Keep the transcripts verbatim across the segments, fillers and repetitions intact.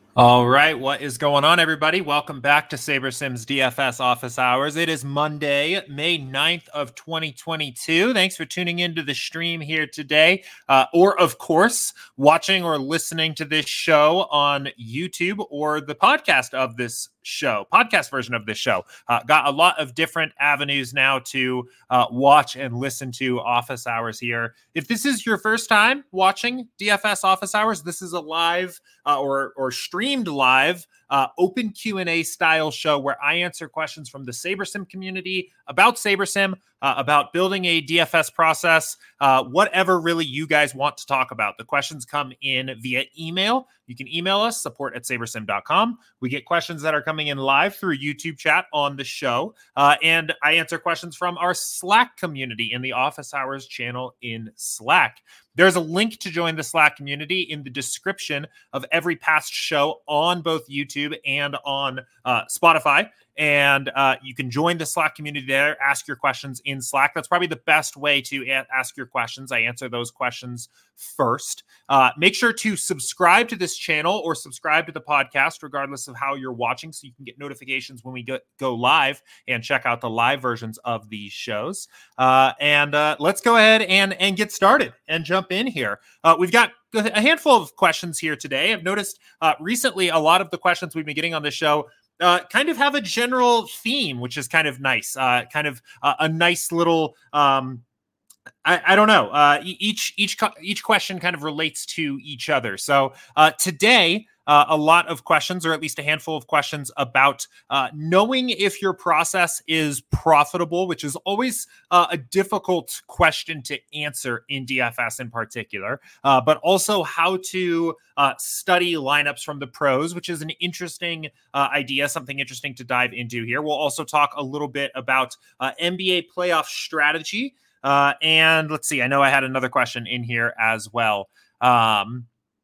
All right, what is going on, everybody? Welcome back to SaberSim's D F S Office Hours. It is Monday, May ninth of twenty twenty-two. Thanks for tuning into the stream here today, uh, or, of course, watching or listening to this show on YouTube or the podcast of this show, podcast version of this show. Uh, got a lot of different avenues now to uh, watch and listen to Office Hours here. If this is your first time watching D F S Office Hours, this is a live uh, or or streamed live uh, open Q and A style show where I answer questions from the SaberSim community about SaberSim, uh, about building a D F S process, uh, whatever really you guys want to talk about. The questions come in via email. You can email us, support at sabersim dot com. We get questions that are coming in live through YouTube chat on the show. Uh, and I answer questions from our Slack community in the Office Hours channel in Slack. There's a link to join the Slack community in the description of every past show on both YouTube and on uh, Spotify. And uh, you can join the Slack community there, ask your questions in Slack. That's probably the best way to a- ask your questions. I answer those questions first. Uh, make sure to subscribe to this channel or subscribe to the podcast, regardless of how you're watching, so you can get notifications when we go, go live and check out the live versions of these shows. Uh, and uh, let's go ahead and, and get started and jump in here. Uh, we've got a handful of questions here today. I've noticed uh, recently a lot of the questions we've been getting on this show Uh, kind of have a general theme, which is kind of nice. Uh, kind of uh, a nice little, um, I, I don't know. Uh, e- each each each question kind of relates to each other. So uh, today, uh, a lot of questions, or at least a handful of questions about uh, knowing if your process is profitable, which is always uh, a difficult question to answer in D F S in particular, uh, but also how to uh, study lineups from the pros, which is an interesting uh, idea, something interesting to dive into here. We'll also talk a little bit about uh, N B A playoff strategy. Uh, and let's see, I know I had another question in here as well. Um,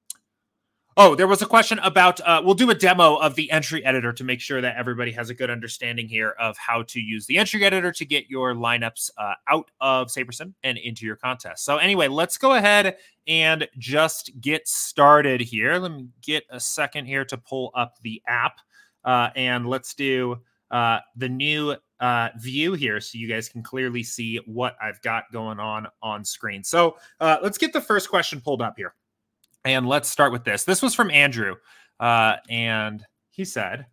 oh, there was a question about, uh, we'll do a demo of the entry editor to make sure that everybody has a good understanding here of how to use the entry editor to get your lineups uh, out of SaberSim and into your contest. So anyway, let's go ahead and just get started here. Let me get a second here to pull up the app. Uh, and let's do uh, the new uh, view here so you guys can clearly see what I've got going on on screen. So uh, let's get the first question pulled up here. And let's start with this. This was from Andrew. Uh, and he said,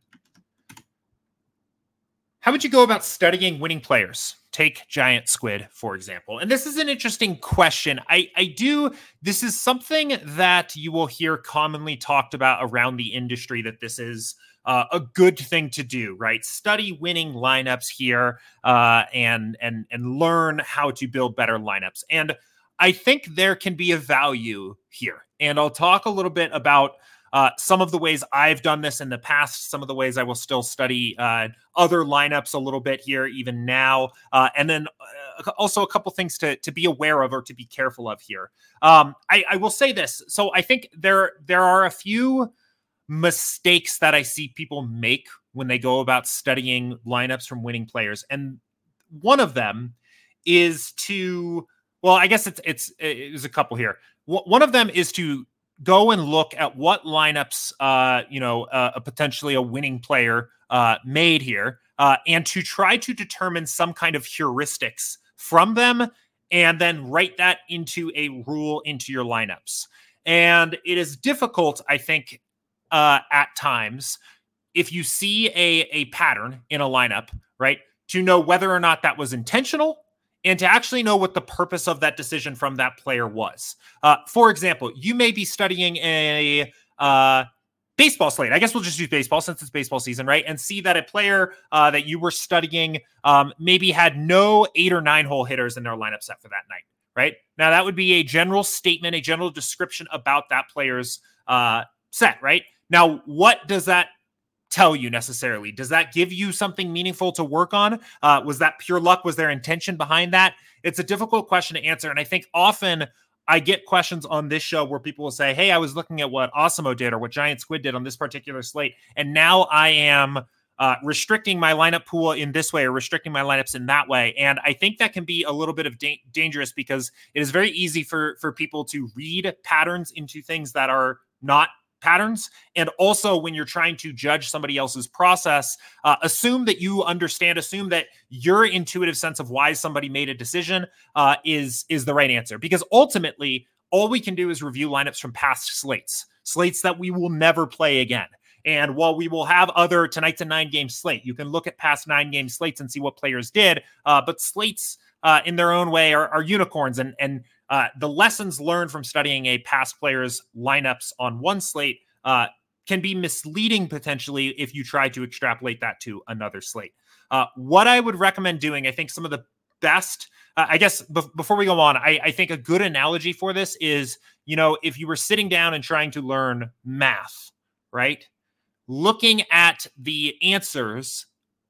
how would you go about studying winning players? Take Giant Squid, for example. And this is an interesting question. I, I do, this is something that you will hear commonly talked about around the industry, that this is Uh, a good thing to do, right? Study winning lineups here uh, and and and learn how to build better lineups. And I think there can be a value here. And I'll talk a little bit about uh, some of the ways I've done this in the past, some of the ways I will still study uh, other lineups a little bit here, even now. Uh, and then uh, also a couple things to, to be aware of or to be careful of here. Um, I, I will say this. So I think there there are a few mistakes that I see people make when they go about studying lineups from winning players. And one of them is to, well, I guess it's, it's, there's a couple here. One of them is to go and look at what lineups, uh, you know, uh, potentially a winning player uh, made here, uh, and to try to determine some kind of heuristics from them, and then write that into a rule into your lineups. And it is difficult, I think, Uh, at times, if you see a, a pattern in a lineup, right, to know whether or not that was intentional and to actually know what the purpose of that decision from that player was. Uh, for example, you may be studying a uh, baseball slate. I guess we'll just use baseball since it's baseball season, right? And see that a player uh, that you were studying um, maybe had no eight or nine hole hitters in their lineup set for that night, right? Now, that would be a general statement, a general description about that player's uh, set, right? Now, what does that tell you necessarily? Does that give you something meaningful to work on? Uh, was that pure luck? Was there intention behind that? It's a difficult question to answer. And I think often I get questions on this show where people will say, hey, I was looking at what Awesemo did or what Giant Squid did on this particular slate, and now I am uh, restricting my lineup pool in this way or restricting my lineups in that way. And I think that can be a little bit of da- dangerous because it is very easy for, for people to read patterns into things that are not patterns. And also when you're trying to judge somebody else's process, uh, assume that you understand, assume that your intuitive sense of why somebody made a decision uh, is, is the right answer. Because ultimately, all we can do is review lineups from past slates, slates that we will never play again. And while we will have other, tonight's a nine game slate, you can look at past nine game slates and see what players did. Uh, but slates uh, in their own way are, are unicorns. And, and uh, the lessons learned from studying a past player's lineups on one slate uh, can be misleading potentially if you try to extrapolate that to another slate. Uh, what I would recommend doing, I think some of the best, uh, I guess b- before we go on, I, I think a good analogy for this is, you know, if you were sitting down and trying to learn math, right? Looking at the answers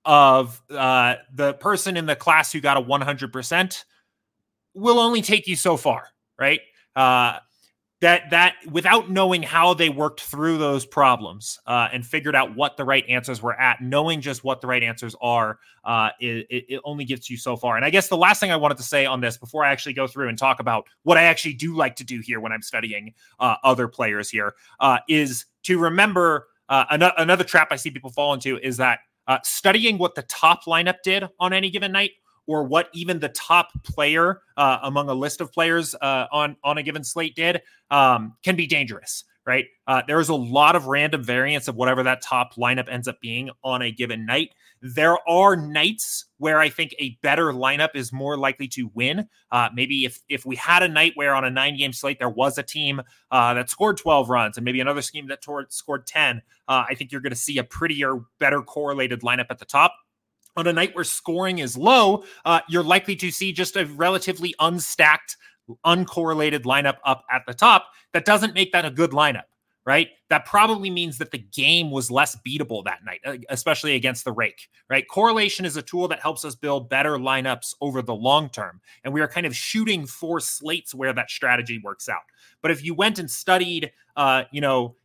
of uh, the person in the class who got a one hundred percent will only take you so far, right? Uh, that that without knowing how they worked through those problems uh, and figured out what the right answers were at, knowing just what the right answers are, uh, it, it only gets you so far. And I guess the last thing I wanted to say on this before I actually go through and talk about what I actually do like to do here when I'm studying uh, other players here uh, is to remember uh, another, another trap I see people fall into is that uh, studying what the top lineup did on any given night, or what even the top player uh, among a list of players uh, on, on a given slate did, um, can be dangerous, right? Uh, there is a lot of random variance of whatever that top lineup ends up being on a given night. There are nights where I think a better lineup is more likely to win. Uh, maybe if if we had a night where on a nine-game slate there was a team uh, that scored twelve runs and maybe another team that toward, scored ten, uh, I think you're going to see a prettier, better correlated lineup at the top. On a night where scoring is low, uh, you're likely to see just a relatively unstacked, uncorrelated lineup up at the top. That doesn't make that a good lineup, right? That probably means that the game was less beatable that night, especially against the rake, right? Correlation is a tool that helps us build better lineups over the long term. And we are kind of shooting for slates where that strategy works out. But if you went and studied, uh, you know,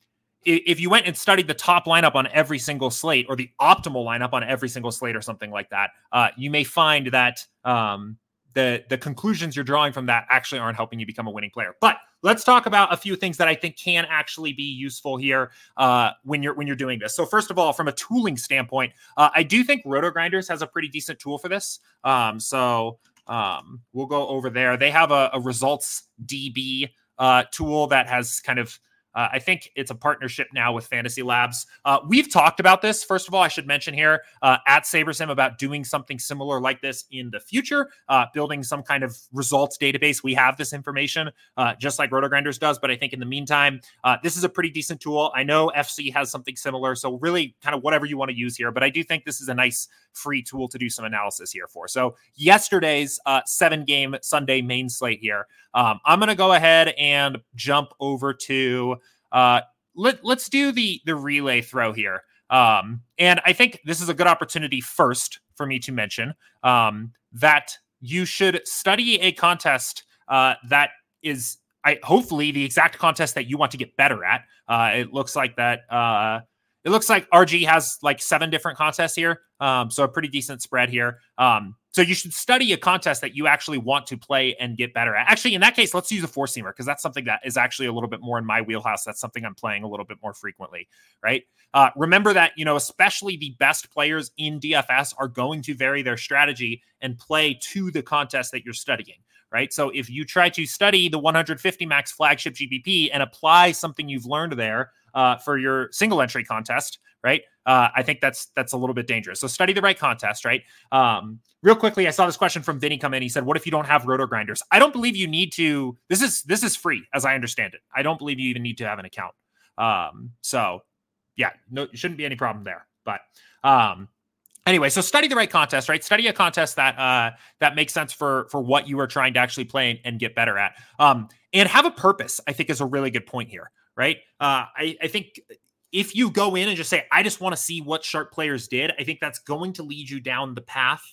if you went and studied the top lineup on every single slate or the optimal lineup on every single slate or something like that, uh, you may find that um, the, the conclusions you're drawing from that actually aren't helping you become a winning player. But let's talk about a few things that I think can actually be useful here uh, when you're when you're doing this. So first of all, from a tooling standpoint, uh, I do think RotoGrinders has a pretty decent tool for this. Um, so um, we'll go over there. They have a, a results D B uh, tool that has kind of Uh, I think it's a partnership now with Fantasy Labs. Uh, we've talked about this. First of all, I should mention here uh, at SaberSim about doing something similar like this in the future, uh, building some kind of results database. We have this information uh, just like RotoGrinders does, but I think in the meantime, uh, this is a pretty decent tool. I know F C has something similar, so really kind of whatever you want to use here, but I do think this is a nice free tool to do some analysis here for. So yesterday's uh, seven-game Sunday main slate here, um, I'm going to go ahead and jump over to Uh, let, let's do the, the relay throw here. Um, and I think this is a good opportunity first for me to mention um, that you should study a contest uh, that is I hopefully the exact contest that you want to get better at. Uh, it looks like that. Uh, it looks like R G has like seven different contests here. Um, so a pretty decent spread here. Um, so you should study a contest that you actually want to play and get better at. Actually, in that case, let's use a four seamer because that's something that is actually a little bit more in my wheelhouse. That's something I'm playing a little bit more frequently, right? Uh, remember that, you know, especially the best players in D F S are going to vary their strategy and play to the contest that you're studying, right? So if you try to study the one hundred fifty max flagship G B P and apply something you've learned there uh, for your single entry contest, right? Uh, I think that's that's a little bit dangerous. So study the right contest, right? Um, real quickly, I saw this question from Vinny come in. He said, "What if you don't have RotoGrinders?" I don't believe you need to. This is this is free, as I understand it. I don't believe you even need to have an account. Um, so yeah, no, shouldn't be any problem there. But um, anyway, so study the right contest, right? Study a contest that uh, that makes sense for for what you are trying to actually play and get better at. Um, and have a purpose, I think, is a really good point here, right? Uh, I, I think. If you go in and just say, I just want to see what sharp players did, I think that's going to lead you down the path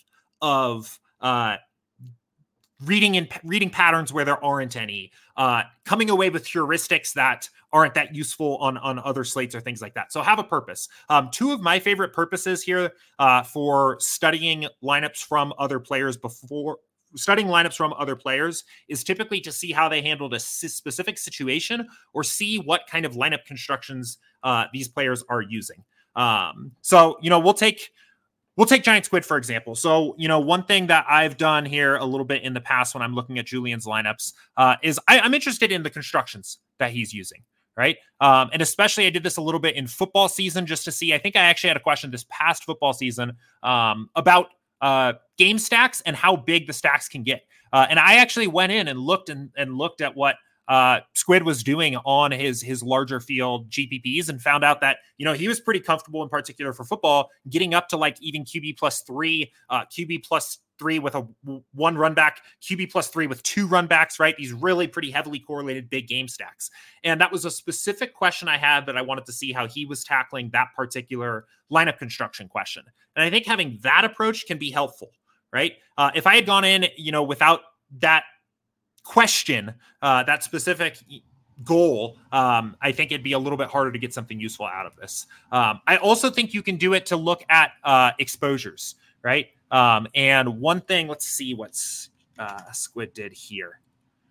of uh, reading in reading patterns where there aren't any, uh, coming away with heuristics that aren't that useful on, on other slates or things like that. So have a purpose. Um, two of my favorite purposes here uh, for studying lineups from other players before studying lineups from other players is typically to see how they handled a specific situation or see what kind of lineup constructions uh, these players are using. Um, so, you know, we'll take we'll take Giant Squid, for example. So, you know, one thing that I've done here a little bit in the past when I'm looking at Julian's lineups uh, is I, I'm interested in the constructions that he's using. Right. Um, and especially I did this a little bit in football season just to see. I think I actually had a question this past football season um, about uh, game stacks and how big the stacks can get. Uh, and I actually went in and looked and, and looked at what uh, Squid was doing on his his larger field G P Ps and found out that, you know, he was pretty comfortable in particular for football getting up to like even Q B plus three, uh, Q B plus three with a one run back, Q B plus three with two run backs, right? These really pretty heavily correlated big game stacks. And that was a specific question I had that I wanted to see how he was tackling that particular lineup construction question. And I think having that approach can be helpful, right? Uh, if I had gone in, you know, without that question, uh, that specific goal, um, I think it'd be a little bit harder to get something useful out of this. Um, I also think you can do it to look at uh, exposures, right? Um, and one thing, let's see what's uh, Squid did here.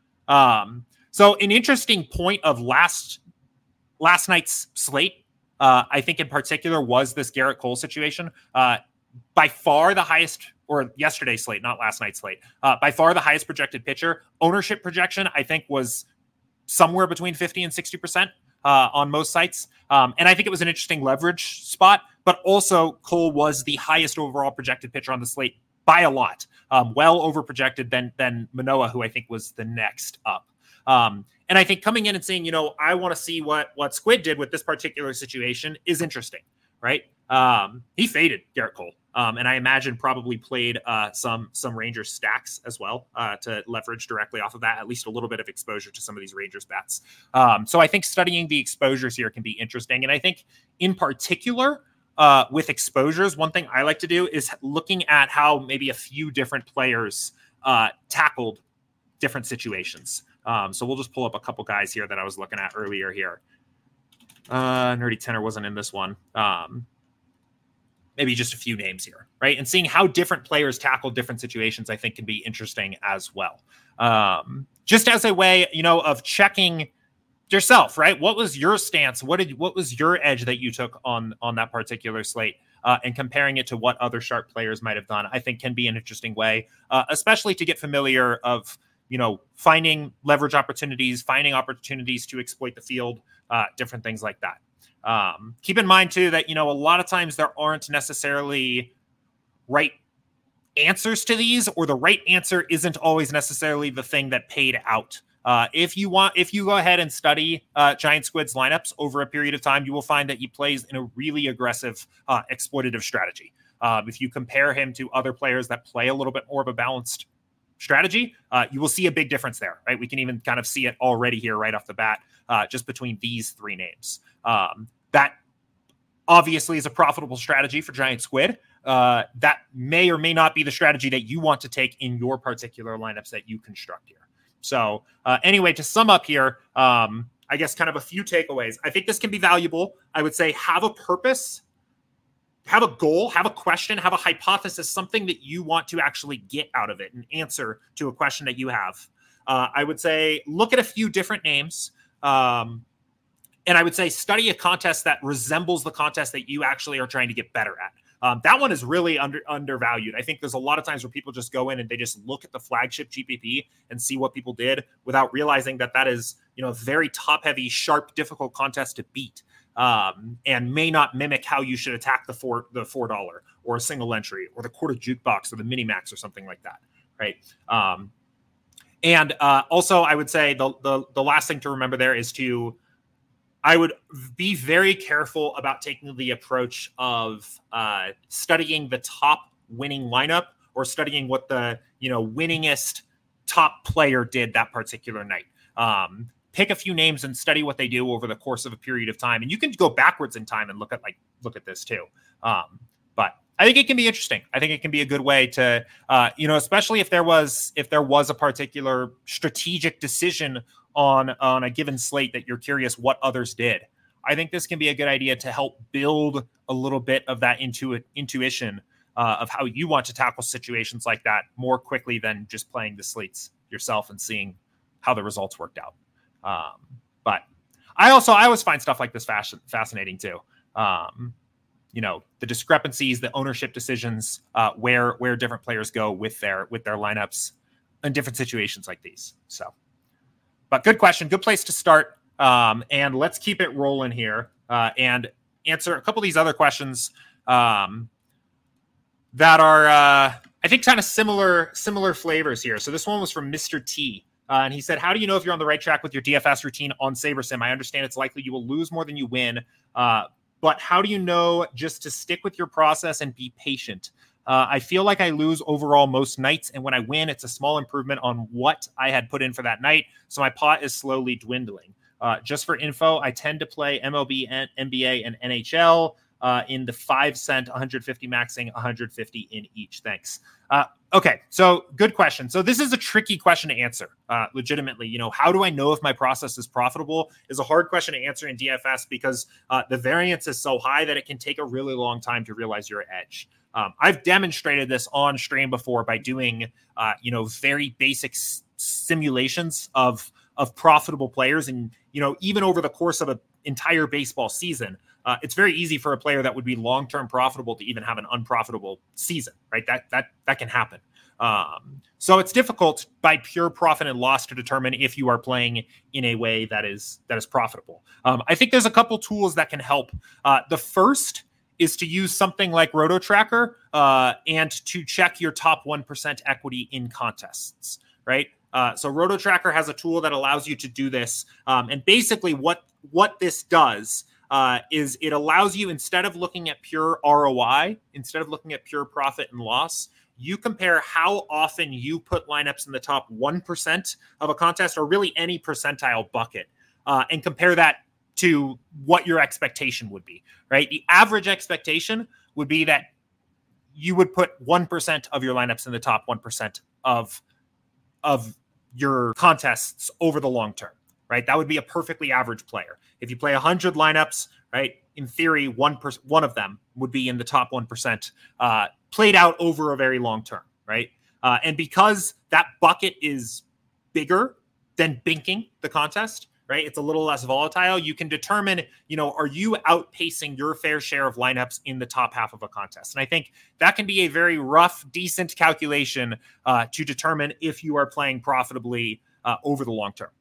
Um, so an interesting point of last last night's slate, uh, I think in particular, was this Garrett Cole situation. Uh, by far the highest, or yesterday's slate, not last night's slate, uh, by far the highest projected pitcher. Ownership projection, I think, was somewhere between fifty and sixty percent uh, on most sites. Um, and I think it was an interesting leverage spot, but also Cole was the highest overall projected pitcher on the slate by a lot, um, well over projected than, than Manoah, who I think was the next up. Um, and I think coming in and saying, you know, I want to see what, what Squid did with this particular situation is interesting, right? Um, he faded Garrett Cole. Um, and I imagine probably played uh, some some Rangers stacks as well uh, to leverage directly off of that, at least a little bit of exposure to some of these Rangers bets. Um, so I think studying the exposures here can be interesting. And I think in particular uh, with exposures, one thing I like to do is looking at how maybe a few different players uh, tackled different situations. Um, so we'll just pull up a couple guys here that I was looking at earlier here. Uh, Nerdy Tenor wasn't in this one. Um, maybe just a few names here, right? And seeing how different players tackle different situations, I think can be interesting as well. Um, just as a way, you know, of checking yourself, right? What was your stance? What did, what was your edge that you took on, on that particular slate uh, and comparing it to what other sharp players might've done, I think can be an interesting way, uh, especially to get familiar of, you know, finding leverage opportunities, finding opportunities to exploit the field, uh, different things like that. Um, keep in mind too, that, you know, a lot of times there aren't necessarily right answers to these, or the right answer isn't always necessarily the thing that paid out. Uh, if you want, if you go ahead and study uh, Giant Squid's lineups over a period of time, you will find that he plays in a really aggressive, uh, exploitative strategy. Um, if you compare him to other players that play a little bit more of a balanced strategy, uh, you will see a big difference there, right? We can even kind of see it already here right off the bat, uh, just between these three names. Um, that obviously is a profitable strategy for Giant Squid. Uh, that may or may not be the strategy that you want to take in your particular lineups that you construct here. So uh, anyway, to sum up here, um, I guess kind of a few takeaways. I think this can be valuable. I would say have a purpose, have a goal, have a question, have a hypothesis, something that you want to actually get out of it, an answer to a question that you have. Uh, I would say look at a few different names. Um, and I would say study a contest that resembles the contest that you actually are trying to get better at. Um, that one is really under undervalued. I think there's a lot of times where people just go in and they just look at the flagship G P P and see what people did without realizing that that is, you know, a very top heavy, sharp, difficult contest to beat. Um, and may not mimic how you should attack the four, the four dollar or a single entry or the quarter jukebox or the mini max or something like that. Right. Um, and, uh, also I would say the, the, the last thing to remember there is to, I would be very careful about taking the approach of, uh, studying the top winning lineup or studying what the, you know, winningest top player did that particular night. Um, Pick a few names and study what they do over the course of a period of time. And you can go backwards in time and look at like, look at this too. Um, but I think it can be interesting. I think it can be a good way to, uh, you know, especially if there was, if there was a particular strategic decision on, on a given slate that you're curious what others did. I think this can be a good idea to help build a little bit of that intu- intuition uh, of how you want to tackle situations like that more quickly than just playing the slates yourself and seeing how the results worked out. Um, but I also, I always find stuff like this fasc- fascinating too. Um, you know, the discrepancies, the ownership decisions, uh, where, where different players go with their, with their lineups in different situations like these. So, but good question. Good place to start. Um, and let's keep it rolling here uh, and answer a couple of these other questions um, that are, uh, I think, kind of similar, similar flavors here. So this one was from Mister T. Uh, and he said, how do you know if you're on the right track with your D F S routine on SaberSim? I understand it's likely you will lose more than you win, uh, but how do you know just to stick with your process and be patient? Uh, I feel like I lose overall most nights, and when I win, it's a small improvement on what I had put in for that night, so my pot is slowly dwindling. Uh, just for info, I tend to play M L B, N B A, and N H L uh, in the five cent, one hundred fifty maxing, one hundred fifty in each. Thanks. Uh, okay, so good question. So this is a tricky question to answer, uh, legitimately. You know, how do I know if my process is profitable is a hard question to answer in D F S because uh, the variance is so high that it can take a really long time to realize your edge. Um, I've demonstrated this on stream before by doing, uh, you know, very basic s- simulations of of profitable players, and you know, even over the course of an entire baseball season, uh, it's very easy for a player that would be long term profitable to even have an unprofitable season, right? That that that can happen. Um, so it's difficult by pure profit and loss to determine if you are playing in a way that is that is profitable. Um, I think there's a couple tools that can help. Uh, the first is to use something like Roto Tracker uh, and to check your top one percent equity in contests, right? Uh, so Roto Tracker has a tool that allows you to do this. Um, and basically what, what this does uh, is it allows you, instead of looking at pure R O I, instead of looking at pure profit and loss, you compare how often you put lineups in the top one percent of a contest, or really any percentile bucket, uh, and compare that to what your expectation would be, right? The average expectation would be that you would put one percent of your lineups in the top one percent of, of your contests over the long term, right? That would be a perfectly average player. If you play one hundred lineups, right, in theory, one, per- one of them would be in the top one percent uh, played out over a very long term, right? Uh, and because that bucket is bigger than binking the contest, right? It's a little less volatile. You can determine, you know, are you outpacing your fair share of lineups in the top half of a contest? And I think that can be a very rough, decent calculation uh, to determine if you are playing profitably uh, over the long term.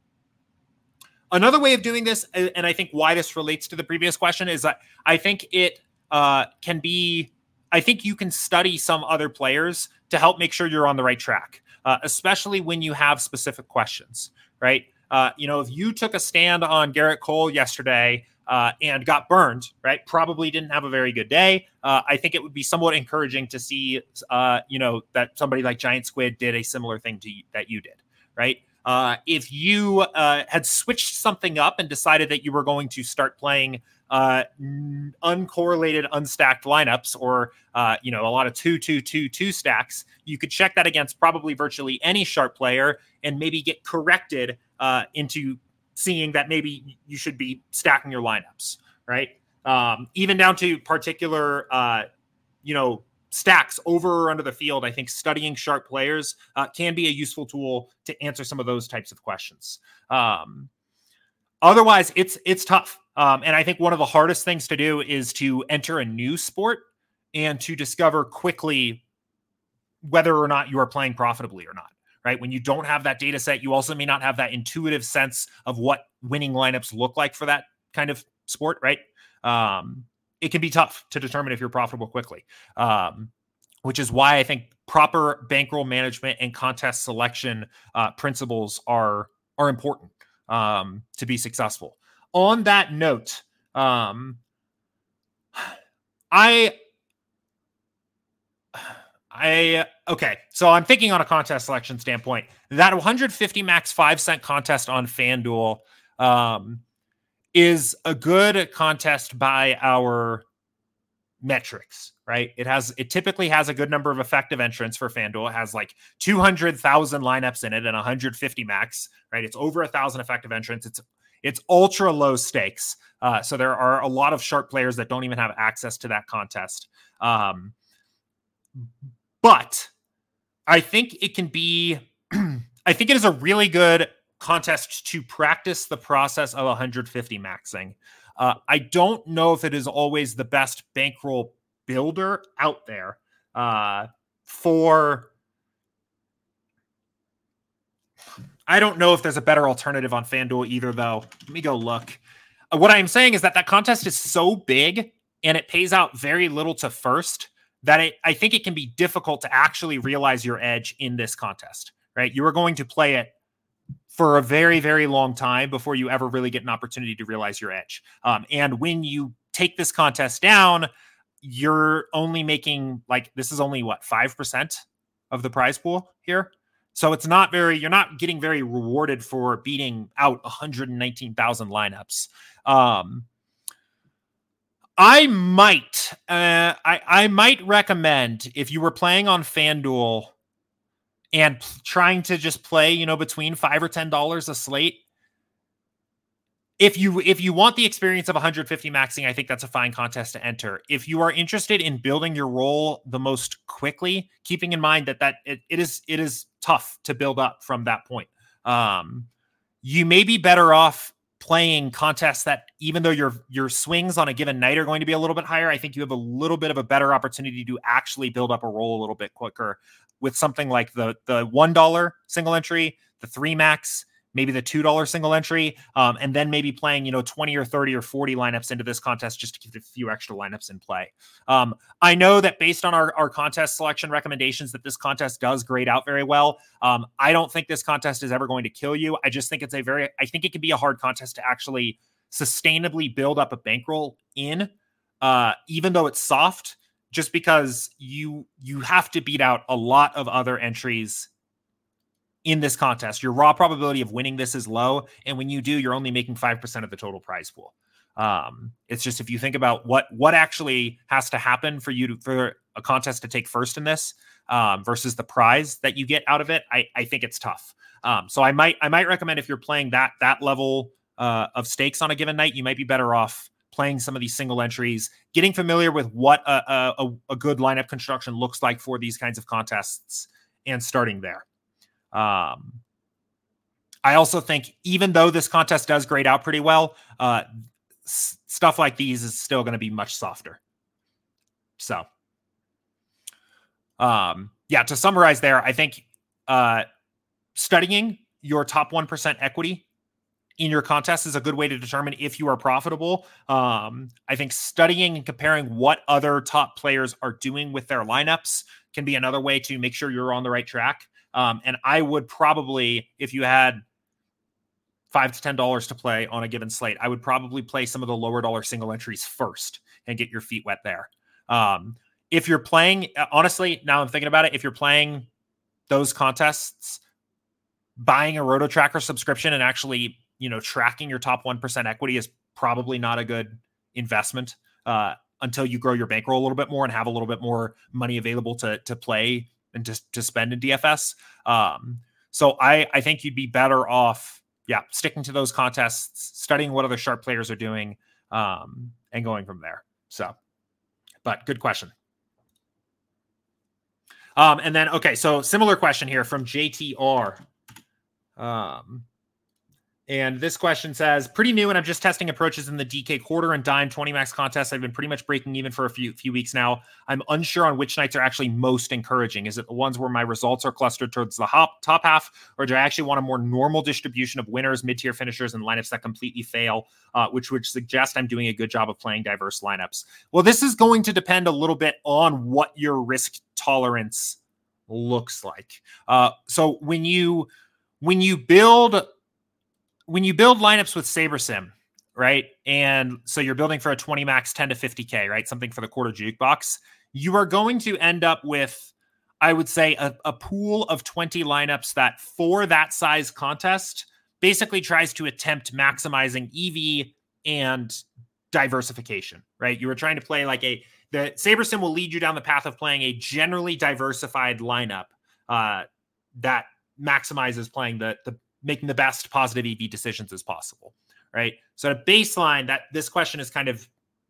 Another way of doing this, and I think why this relates to the previous question, is that I think it uh, can be, I think you can study some other players to help make sure you're on the right track, uh, especially when you have specific questions, right? Uh, you know, if you took a stand on Garrett Cole yesterday uh, and got burned, right, probably didn't have a very good day. Uh, I think it would be somewhat encouraging to see, uh, you know, that somebody like Giant Squid did a similar thing to you, that you did, right? Uh, if you uh, had switched something up and decided that you were going to start playing uh, uncorrelated, unstacked lineups, or uh, you know, a lot of two, two, two, two stacks, you could check that against probably virtually any sharp player and maybe get corrected uh, into seeing that maybe you should be stacking your lineups, right? Um, even down to particular, uh, you know, stacks over or under the field. I think studying sharp players uh, can be a useful tool to answer some of those types of questions. Um, otherwise, it's it's tough. Um, and I think one of the hardest things to do is to enter a new sport and to discover quickly whether or not you are playing profitably or not, right? When you don't have that data set, you also may not have that intuitive sense of what winning lineups look like for that kind of sport, right? Um, it can be tough to determine if you're profitable quickly, um, which is why I think proper bankroll management and contest selection uh, principles are are important um, to be successful. On that note, um, I, I, okay. So I'm thinking on a contest selection standpoint, that one hundred fifty max five cent contest on FanDuel um, is a good contest by our metrics, right? It has, it typically has a good number of effective entrants for FanDuel. It has like two hundred thousand lineups in it and one hundred fifty max, right? It's over a thousand effective entrants. It's, it's ultra low stakes. Uh, so there are a lot of sharp players that don't even have access to that contest. Um, But I think it can be, I think it is a really good contest to practice the process of one hundred fifty maxing. Uh, I don't know if it is always the best bankroll builder out there uh, for, I don't know if there's a better alternative on FanDuel either, though. Let me go look. Uh, what I'm saying is that that contest is so big and it pays out very little to first that it, I think it can be difficult to actually realize your edge in this contest, right? You are going to play it for a very, very long time before you ever really get an opportunity to realize your edge. Um, and when you take this contest down, you're only making, like, this is only what, five percent of the prize pool here. So it's not very, you're not getting very rewarded for beating out one hundred nineteen thousand lineups. Um, I might, uh, I, I might recommend, if you were playing on FanDuel and p- trying to just play, you know, between five or ten dollars a slate, if you if you want the experience of one hundred fifty maxing, I think that's a fine contest to enter. If you are interested in building your role the most quickly, keeping in mind that that it, it is it is tough to build up from that point, um, you may be better off playing contests that, even though your your swings on a given night are going to be a little bit higher, I think you have a little bit of a better opportunity to actually build up a roll a little bit quicker with something like the the one dollar single entry, the three max, maybe the two dollar single entry, um, and then maybe playing, you know, twenty or thirty or forty lineups into this contest just to keep a few extra lineups in play. Um, I know that based on our, our contest selection recommendations that this contest does grade out very well. Um, I don't think this contest is ever going to kill you. I just think it's a very, I think it can be a hard contest to actually sustainably build up a bankroll in, uh, even though it's soft, just because you, you have to beat out a lot of other entries in this contest. Your raw probability of winning this is low. And when you do, you're only making five percent of the total prize pool. Um, it's just, if you think about what, what actually has to happen for you to, for a contest to take first in this, um, versus the prize that you get out of it, I, I think it's tough. Um, so I might, I might recommend, if you're playing that, that level uh, of stakes on a given night, you might be better off playing some of these single entries, getting familiar with what a, a, a good lineup construction looks like for these kinds of contests, and starting there. Um, I also think, even though this contest does grade out pretty well, uh, s- stuff like these is still going to be much softer. So, um, yeah, to summarize there, I think uh, studying your top one percent equity in your contest is a good way to determine if you are profitable. Um, I think studying and comparing what other top players are doing with their lineups can be another way to make sure you're on the right track. Um, and I would probably, if you had five to ten dollars to play on a given slate, I would probably play some of the lower dollar single entries first and get your feet wet there. Um, if you're playing, honestly, now I'm thinking about it, if you're playing those contests, buying a Roto Tracker subscription and actually, you know, tracking your top one percent equity is probably not a good investment uh, until you grow your bankroll a little bit more and have a little bit more money available to to play and to, to spend in D F S. Um, so I, I think you'd be better off, yeah, sticking to those contests, studying what other sharp players are doing, um, and going from there. So, but good question. Um, and then, okay, so similar question here from J T R. Um, And this question says, pretty new, and I'm just testing approaches in the D K quarter and dime twenty max contests. I've been pretty much breaking even for a few few weeks now. I'm unsure on which nights are actually most encouraging. Is it the ones where my results are clustered towards the hop, top half, or do I actually want a more normal distribution of winners, mid-tier finishers, and lineups that completely fail, uh, which would suggest I'm doing a good job of playing diverse lineups? Well, this is going to depend a little bit on what your risk tolerance looks like. Uh, so when you when you build when you build lineups with SaberSim, right? And so you're building for a twenty max ten to fifty K, right? Something for the quarter jukebox. You are going to end up with, I would say, a, a pool of twenty lineups that, for that size contest, basically tries to attempt maximizing E V and diversification, right? You were trying to play like a, the SaberSim will lead you down the path of playing a generally diversified lineup uh, that maximizes playing the, the making the best positive E V decisions as possible, right? So at a baseline, that this question is kind of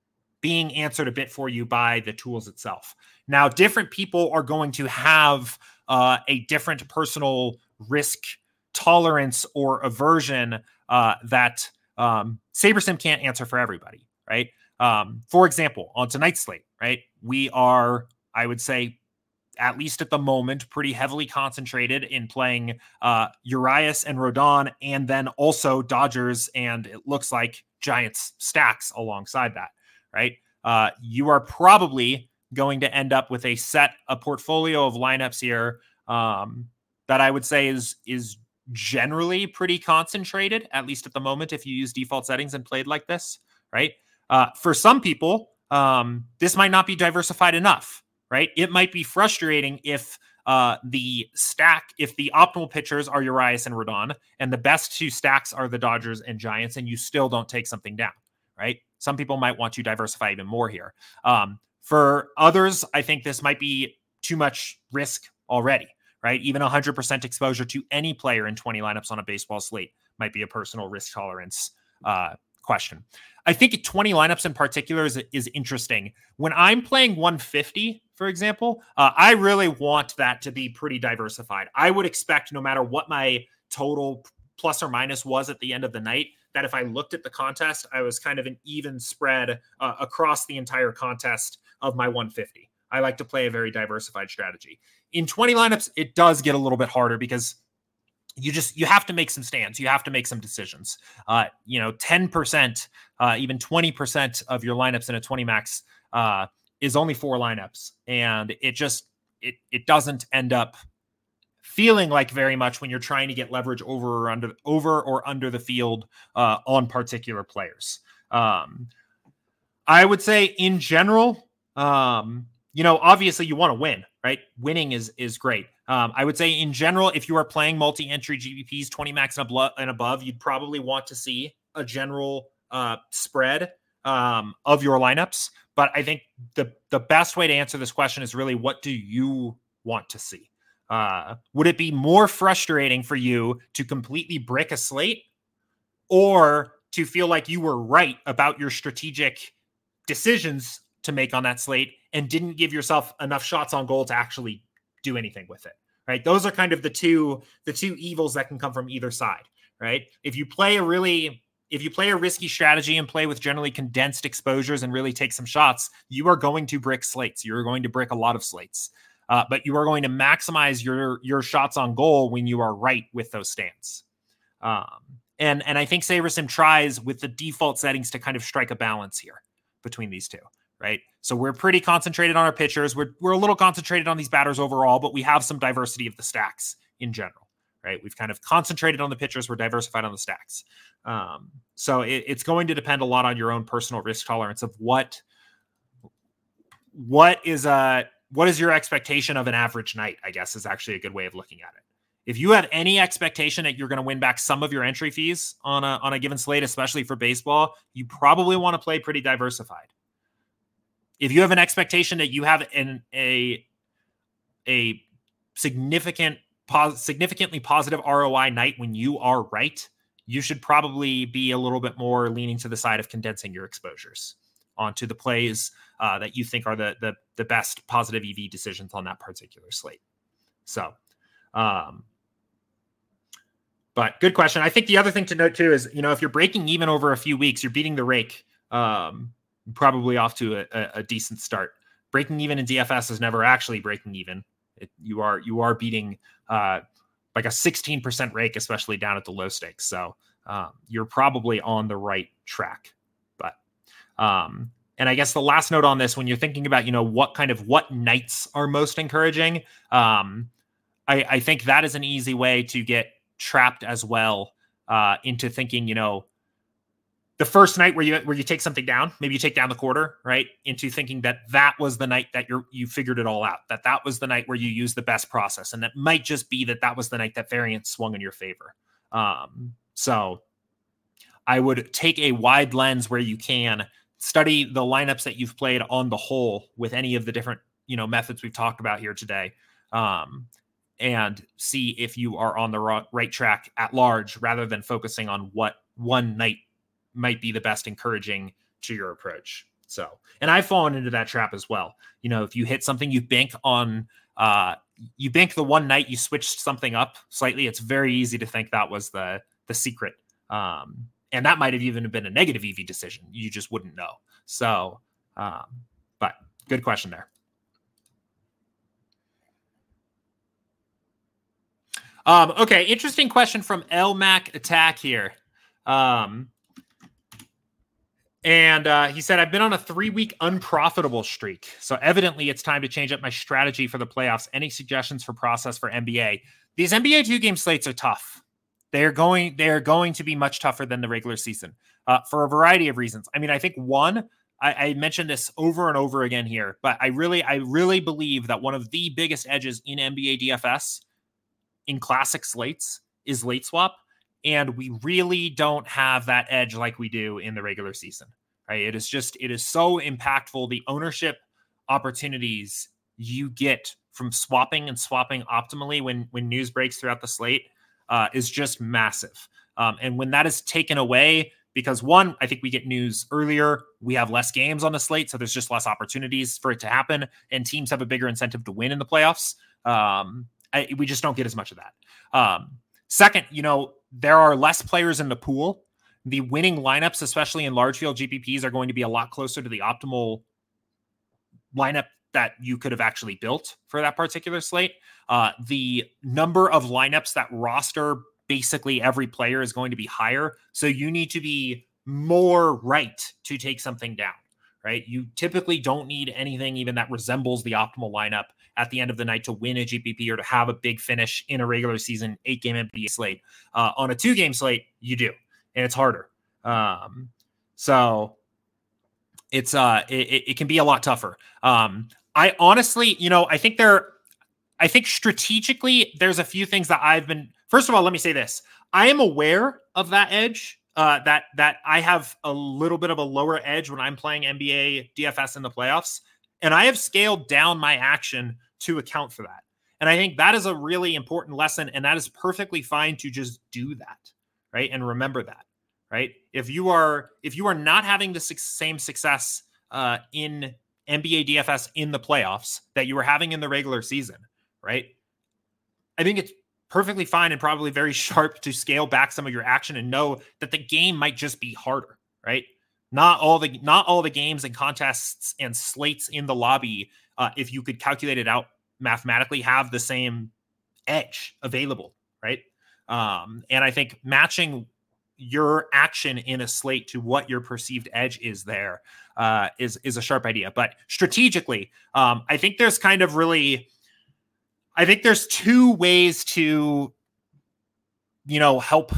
being answered a bit for you by the tools itself. Now, different people are going to have uh, a different personal risk tolerance or aversion uh, that um, SaberSim can't answer for everybody, right? Um, for example, on tonight's slate, right, we are, I would say, at least at the moment, pretty heavily concentrated in playing uh, Urias and Rodon, and then also Dodgers, and it looks like Giants stacks alongside that, right? Uh, you are probably going to end up with a set, a portfolio of lineups here um, that I would say is is generally pretty concentrated, at least at the moment, if you use default settings and played like this, right? Uh, for some people, um, this might not be diversified enough, right? It might be frustrating if uh, the stack, if the optimal pitchers are Urias and Rodon, and the best two stacks are the Dodgers and Giants, and you still don't take something down, right? Some people might want to diversify even more here. Um, for others, I think this might be too much risk already, right? Even one hundred percent exposure to any player in twenty lineups on a baseball slate might be a personal risk tolerance uh, question. I think twenty lineups in particular is, is interesting. When I'm playing one fifty, for example, uh, I really want that to be pretty diversified. I would expect no matter what my total plus or minus was at the end of the night, that if I looked at the contest, I was kind of an even spread uh, across the entire contest of my one fifty. I like to play a very diversified strategy. In twenty lineups, it does get a little bit harder because you just, you have to make some stands. You have to make some decisions. Uh, you know, ten percent, uh, even twenty percent of your lineups in a twenty max uh, is only four lineups. And it just, it, it doesn't end up feeling like very much when you're trying to get leverage over or under, over or under the field uh, on particular players. Um, I would say in general, um, you know, obviously you want to win, right? Winning is, is great. Um, I would say in general, if you are playing multi-entry G B Ps, twenty max and, ablo- and above, you'd probably want to see a general uh, spread um, of your lineups. But I think the, the best way to answer this question is really, what do you want to see? Uh, would it be more frustrating for you to completely brick a slate, or to feel like you were right about your strategic decisions to make on that slate and didn't give yourself enough shots on goal to actually do anything with it, right? Those are kind of the two, the two evils that can come from either side, right? If you play a really, if you play a risky strategy and play with generally condensed exposures and really take some shots, you are going to brick slates. You're going to brick a lot of slates, uh, but you are going to maximize your, your shots on goal when you are right with those stands. Um, and, and I think SaberSim tries with the default settings to kind of strike a balance here between these two. Right. So we're pretty concentrated on our pitchers. We're, we're a little concentrated on these batters overall, but we have some diversity of the stacks in general. Right. We've kind of concentrated on the pitchers. We're diversified on the stacks. Um, so it, it's going to depend a lot on your own personal risk tolerance of what, what is a, what is your expectation of an average night, I guess, is actually a good way of looking at it. If you have any expectation that you're going to win back some of your entry fees on a, on a given slate, especially for baseball, you probably want to play pretty diversified. If you have an expectation that you have an, a, a significant, pos, significantly positive R O I night when you are right, you should probably be a little bit more leaning to the side of condensing your exposures onto the plays uh, that you think are the, the, the best positive E V decisions on that particular slate. So, um, but good question. I think the other thing to note too is, you know, if you're breaking even over a few weeks, you're beating the rake. Um, probably off to a, a, a decent start. Breaking even in D F S is never actually breaking even. It, you are you are beating uh, like a sixteen percent rake, especially down at the low stakes. So um, you're probably on the right track. But um, and I guess the last note on this, when you're thinking about, you know, what kind of what nights are most encouraging, um, I, I think that is an easy way to get trapped as well uh, into thinking, you know, the first night where you where you take something down, maybe you take down the quarter, right? Into thinking that that was the night that you you figured it all out, that that was the night where you used the best process, and that might just be that that was the night that variance swung in your favor. Um, so I would take a wide lens where you can study the lineups that you've played on the whole with any of the different, you know, methods we've talked about here today, um, and see if you are on the right track at large, rather than focusing on what one night might be the best encouraging to your approach. So, and I've fallen into that trap as well. You know, if you hit something, you bank on, uh, you bank the one night you switched something up slightly. It's very easy to think that was the the secret, um, and that might have even been a negative E V decision. You just wouldn't know. So, um, but good question there. Um, okay, interesting question from L Mac Attack here. Um, and uh, he said, I've been on a three-week unprofitable streak, so evidently it's time to change up my strategy for the playoffs. Any suggestions for process for N B A? These N B A two-game slates are tough. They're going, they're going to be much tougher than the regular season uh, for a variety of reasons. I mean, I think one, I, I mentioned this over and over again here, but I really, I really believe that one of the biggest edges in N B A D F S in classic slates is late swap. And we really don't have that edge like we do in the regular season, right? It is just, it is so impactful. The ownership opportunities you get from swapping and swapping optimally when, when news breaks throughout the slate uh, is just massive. Um, and when that is taken away, because one, I think we get news earlier, we have less games on the slate, so there's just less opportunities for it to happen, and teams have a bigger incentive to win in the playoffs. Um, I, we just don't get as much of that. Um, second, you know, there are less players in the pool. The winning lineups, especially in large field G P Ps, are going to be a lot closer to the optimal lineup that you could have actually built for that particular slate. Uh, the number of lineups that roster basically every player is going to be higher. So you need to be more right to take something down, right? You typically don't need anything even that resembles the optimal lineup at the end of the night to win a G P P or to have a big finish in a regular season eight game N B A slate. Uh, on a two game slate, you do, and it's harder. Um, so it's uh, it, it can be a lot tougher. Um, I honestly, you know, I think there, I think strategically, there's a few things that I've been. First of all, let me say this: I am aware of that edge. Uh, that that I have a little bit of a lower edge when I'm playing N B A D F S in the playoffs, and I have scaled down my action to account for that. And I think that is a really important lesson, and that is perfectly fine to just do that, right? And remember that, right? If you are if you are not having the su- same success uh, in N B A D F S in the playoffs that you were having in the regular season, right? I think it's perfectly fine and probably very sharp to scale back some of your action and know that the game might just be harder, right? Not all the not all the games and contests and slates in the lobby, uh, if you could calculate it out mathematically, have the same edge available, right? Um, and I think matching your action in a slate to what your perceived edge is there uh, is is a sharp idea. But strategically, um, I think there's kind of really, I think there's two ways to, you know, help.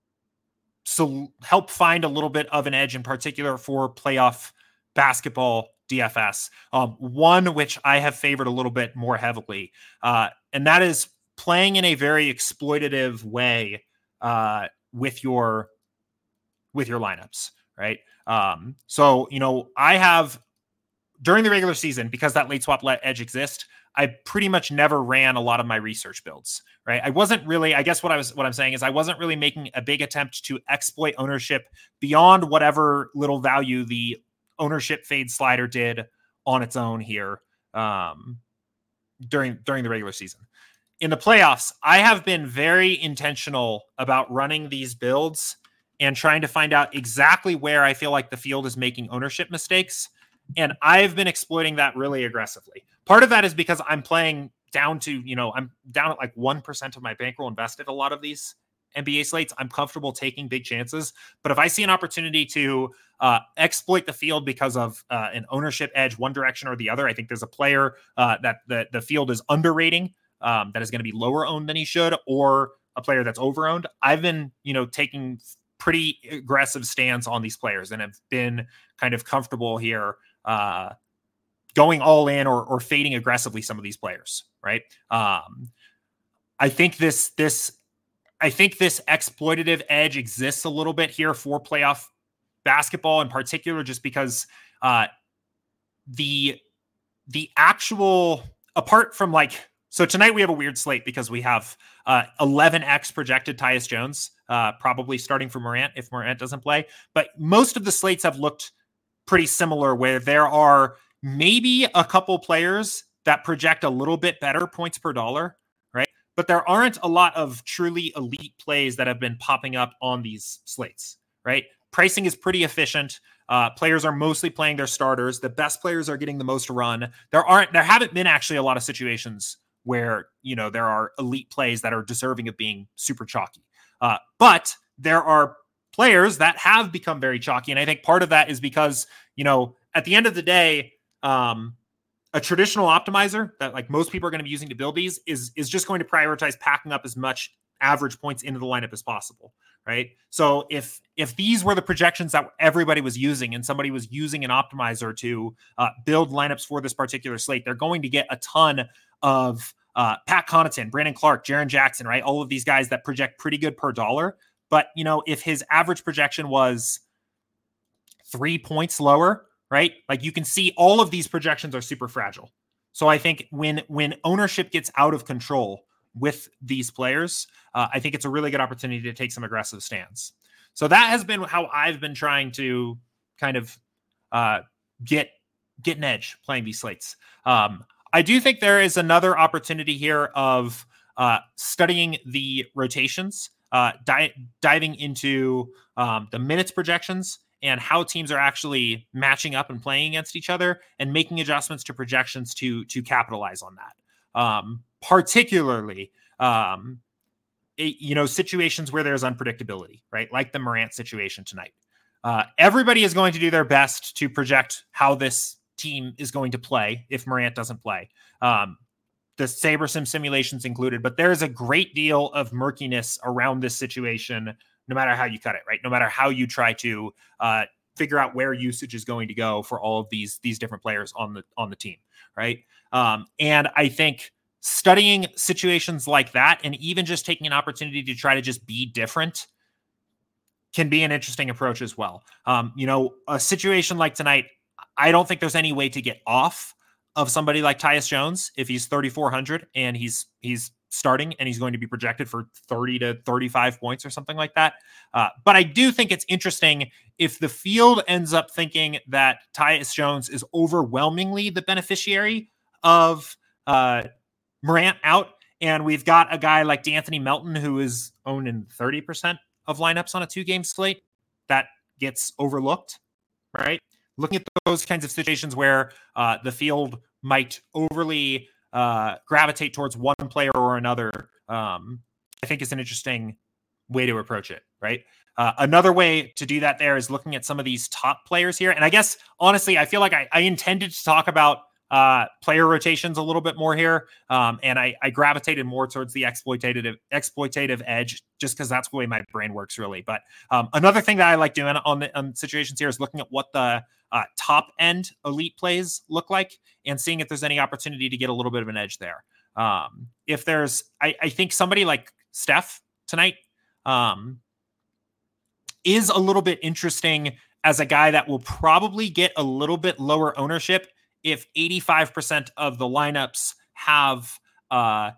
So help find a little bit of an edge in particular for playoff basketball D F S. Um, one, which I have favored a little bit more heavily, uh, and that is playing in a very exploitative way uh, with your with your lineups, right? Um, so, you know, I have during the regular season, because that late swap let edge exists, I pretty much never ran a lot of my research builds, right? I wasn't really, I guess what I was, what I'm saying is I wasn't really making a big attempt to exploit ownership beyond whatever little value the ownership fade slider did on its own here um, during, during the regular season. In the playoffs, I have been very intentional about running these builds and trying to find out exactly where I feel like the field is making ownership mistakes. And I've been exploiting that really aggressively. Part of that is because I'm playing down to, you know, I'm down at like one percent of my bankroll invested a lot of these N B A slates. I'm comfortable taking big chances. But if I see an opportunity to uh, exploit the field because of uh, an ownership edge, one direction or the other, I think there's a player uh, that the, the field is underrating um, that is going to be lower owned than he should, or a player that's over owned. I've been, you know, taking pretty aggressive stance on these players and have been kind of comfortable here uh, going all in or, or fading aggressively some of these players. Right. Um, I think this, this, I think this exploitative edge exists a little bit here for playoff basketball in particular, just because uh, the, the actual, apart from like, so tonight we have a weird slate because we have uh, eleven X projected Tyus Jones, uh, probably starting for Morant if Morant doesn't play. But most of the slates have looked pretty similar, where there are maybe a couple players that project a little bit better points per dollar, right? But there aren't a lot of truly elite plays that have been popping up on these slates, right? Pricing is pretty efficient. Uh, players are mostly playing their starters. The best players are getting the most run. There aren't, there haven't been actually a lot of situations where, you know, there are elite plays that are deserving of being super chalky. Uh, but there are players that have become very chalky. And I think part of that is because, you know, at the end of the day, um, a traditional optimizer that like most people are going to be using to build these is, is just going to prioritize packing up as much average points into the lineup as possible. Right. So if, if these were the projections that everybody was using and somebody was using an optimizer to uh, build lineups for this particular slate, they're going to get a ton of uh, Pat Connaughton, Brandon Clark, Jaren Jackson, right? All of these guys that project pretty good per dollar. But, you know, if his average projection was three points lower, right? Like you can see all of these projections are super fragile. So I think when, when ownership gets out of control with these players, uh, I think it's a really good opportunity to take some aggressive stands. So that has been how I've been trying to kind of uh, get, get an edge playing these slates. Um, I do think there is another opportunity here of uh, studying the rotations, uh, di- diving into um, the minutes projections and how teams are actually matching up and playing against each other and making adjustments to projections to, to capitalize on that. Um, particularly, um, it, you know, situations where there's unpredictability, right? Like the Morant situation tonight. Uh, everybody is going to do their best to project how this team is going to play if Morant doesn't play. Um, the SaberSim simulations included, but there's a great deal of murkiness around this situation, no matter how you cut it, right? No matter how you try to uh, figure out where usage is going to go for all of these, these different players on the, on the team, right? Um, and I think studying situations like that, and even just taking an opportunity to try to just be different, can be an interesting approach as well. Um, you know, a situation like tonight, I don't think there's any way to get off of somebody like Tyus Jones if he's thirty-four hundred and he's he's starting and he's going to be projected for thirty to thirty-five points or something like that. Uh, but I do think it's interesting if the field ends up thinking that Tyus Jones is overwhelmingly the beneficiary of uh, Morant out, and we've got a guy like D'Anthony Melton who is owned in thirty percent of lineups on a two-game slate that gets overlooked, right? Looking at those kinds of situations where uh, the field might overly uh, gravitate towards one player or another, um, I think is an interesting way to approach it, right? Uh, another way to do that there is looking at some of these top players here. And I guess, honestly, I feel like I, I intended to talk about uh, player rotations a little bit more here. Um, and I, I gravitated more towards the exploitative exploitative edge, just because that's the way my brain works, really. But um, another thing that I like doing on the on situations here is looking at what the uh, top end elite plays look like and seeing if there's any opportunity to get a little bit of an edge there. Um, if there's, I, I think somebody like Steph tonight um, is a little bit interesting as a guy that will probably get a little bit lower ownership if eighty-five percent of the lineups have uh,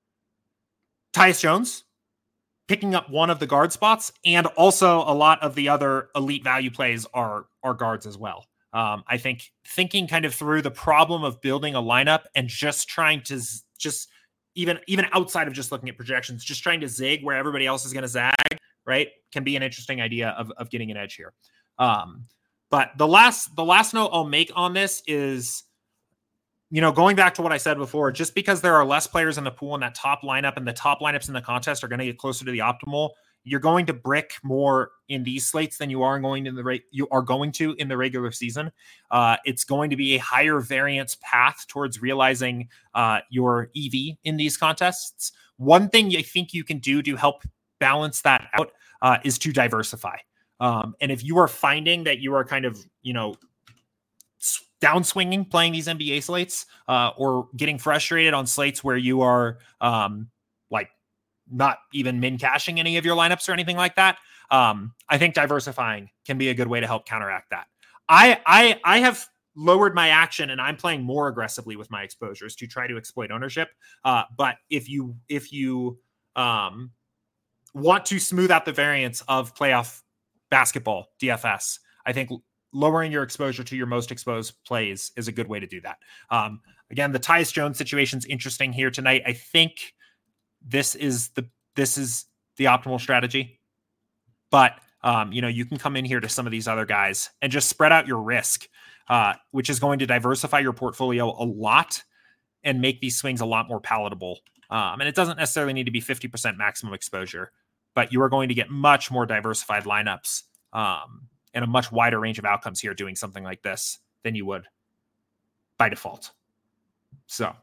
Tyus Jones picking up one of the guard spots, and also a lot of the other elite value plays are, are guards as well. Um, I think thinking kind of through the problem of building a lineup and just trying to z- just even, even outside of just looking at projections, just trying to zig where everybody else is going to zag, right, can be an interesting idea of, of getting an edge here. Um, But the last the last note I'll make on this is, you know, going back to what I said before, just because there are less players in the pool in that top lineup and the top lineups in the contest are going to get closer to the optimal, you're going to brick more in these slates than you are going in the rate you are going to in the regular season. Uh, it's going to be a higher variance path towards realizing uh, your E V in these contests. One thing I think you can do to help balance that out uh, is to diversify. Um, and if you are finding that you are kind of, you know, downswinging playing these N B A slates uh, or getting frustrated on slates where you are um, like not even min cashing any of your lineups or anything like that, um, I think diversifying can be a good way to help counteract that. I, I, I have lowered my action and I'm playing more aggressively with my exposures to try to exploit ownership. Uh, but if you, if you um, want to smooth out the variance of playoff basketball D F S, I think lowering your exposure to your most exposed plays is a good way to do that. Um, again, the Tyus Jones situation is interesting here tonight. I think this is the this is the optimal strategy, but um, you know, you can come in here to some of these other guys and just spread out your risk, uh, which is going to diversify your portfolio a lot and make these swings a lot more palatable. Um, and it doesn't necessarily need to be fifty percent maximum exposure, but you are going to get much more diversified lineups um, and a much wider range of outcomes here doing something like this than you would by default. So,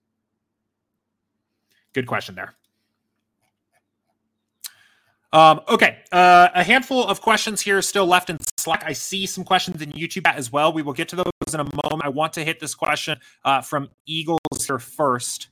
good question there. Um, okay, uh, a handful of questions here still left in Slack. I see some questions in YouTube as well. We will get to those in a moment. I want to hit this question uh, from Eagles here first.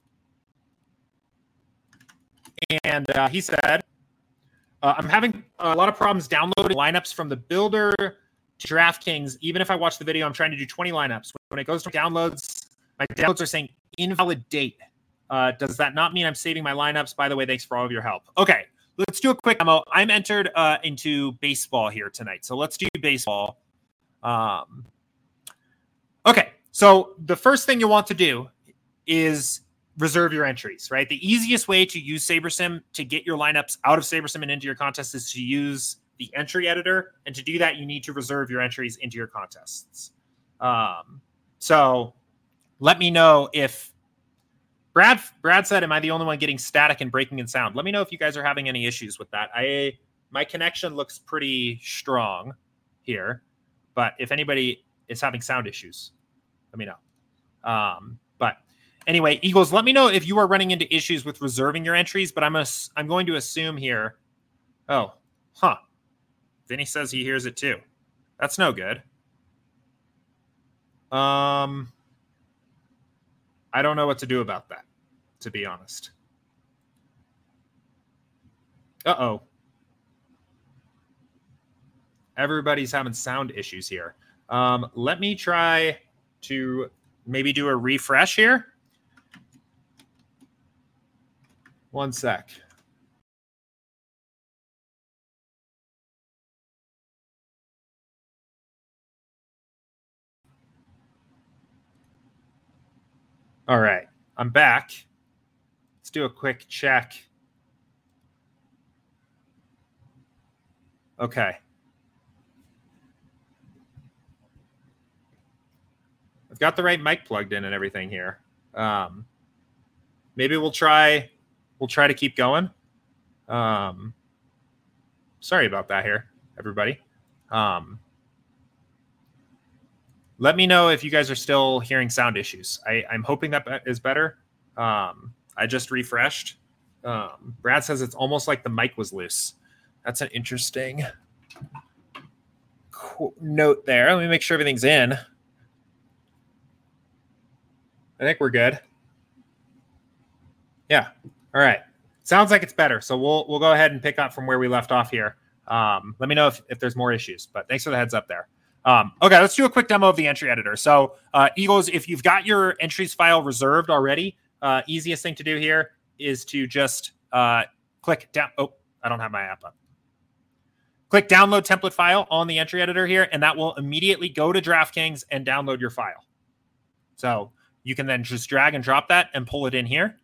And uh, he said, uh, I'm having a lot of problems downloading lineups from the builder to DraftKings. Even if I watch the video, I'm trying to do twenty lineups. When it goes to downloads, my downloads are saying invalid date. Uh, does that not mean I'm saving my lineups? By the way, thanks for all of your help. Okay. Let's do a quick demo. I'm entered uh, into baseball here tonight. So let's do baseball. Um, okay. So the first thing you want to do is reserve your entries, right? The easiest way to use SaberSim to get your lineups out of SaberSim and into your contest is to use the entry editor. And to do that, you need to reserve your entries into your contests. Um, so let me know if Brad Brad said, am I the only one getting static and breaking in sound? Let me know if you guys are having any issues with that. I my connection looks pretty strong here, but if anybody is having sound issues, let me know. Um, but anyway, Eagles, let me know if you are running into issues with reserving your entries, but I'm a, I'm going to assume here. Oh, huh. Vinny says he hears it too. That's no good. Um... I don't know what to do about that, to be honest. Uh-oh. Everybody's having sound issues here. Um, let me try to maybe do a refresh here. One sec. All right, I'm back. Let's do a quick check. Okay. I've got the right mic plugged in and everything here. Um, maybe we'll try, we'll try to keep going. Um, sorry about that here, everybody. Um, Let me know if you guys are still hearing sound issues. I, I'm hoping that is better. Um, I just refreshed. Um, Brad says it's almost like the mic was loose. That's an interesting qu- note there. Let me make sure everything's in. I think we're good. Yeah. All right. Sounds like it's better. So we'll we'll go ahead and pick up from where we left off here. Um, let me know if, if there's more issues. But thanks for the heads up there. Um, okay, let's do a quick demo of the entry editor. So, uh, Eagles, if you've got your entries file reserved already, uh, easiest thing to do here is to just uh, click down. Oh, I don't have my app up. Click download template file on the entry editor here, and that will immediately go to DraftKings and download your file. So you can then just drag and drop that and pull it in here.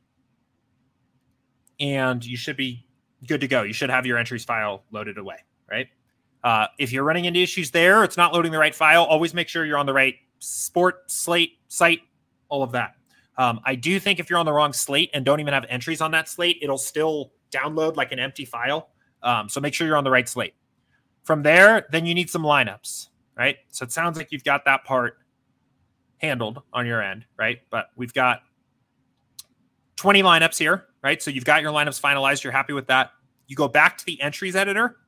And you should be good to go. You should have your entries file loaded away, right? Uh, if you're running into issues there, it's not loading the right file, always make sure you're on the right sport, slate, site, all of that. Um, I do think if you're on the wrong slate and don't even have entries on that slate, it'll still download like an empty file. Um, so make sure you're on the right slate. From there, then you need some lineups, right? So it sounds like you've got that part handled on your end, right? But we've got twenty lineups here, right? So you've got your lineups finalized. You're happy with that. You go back to the entries editor.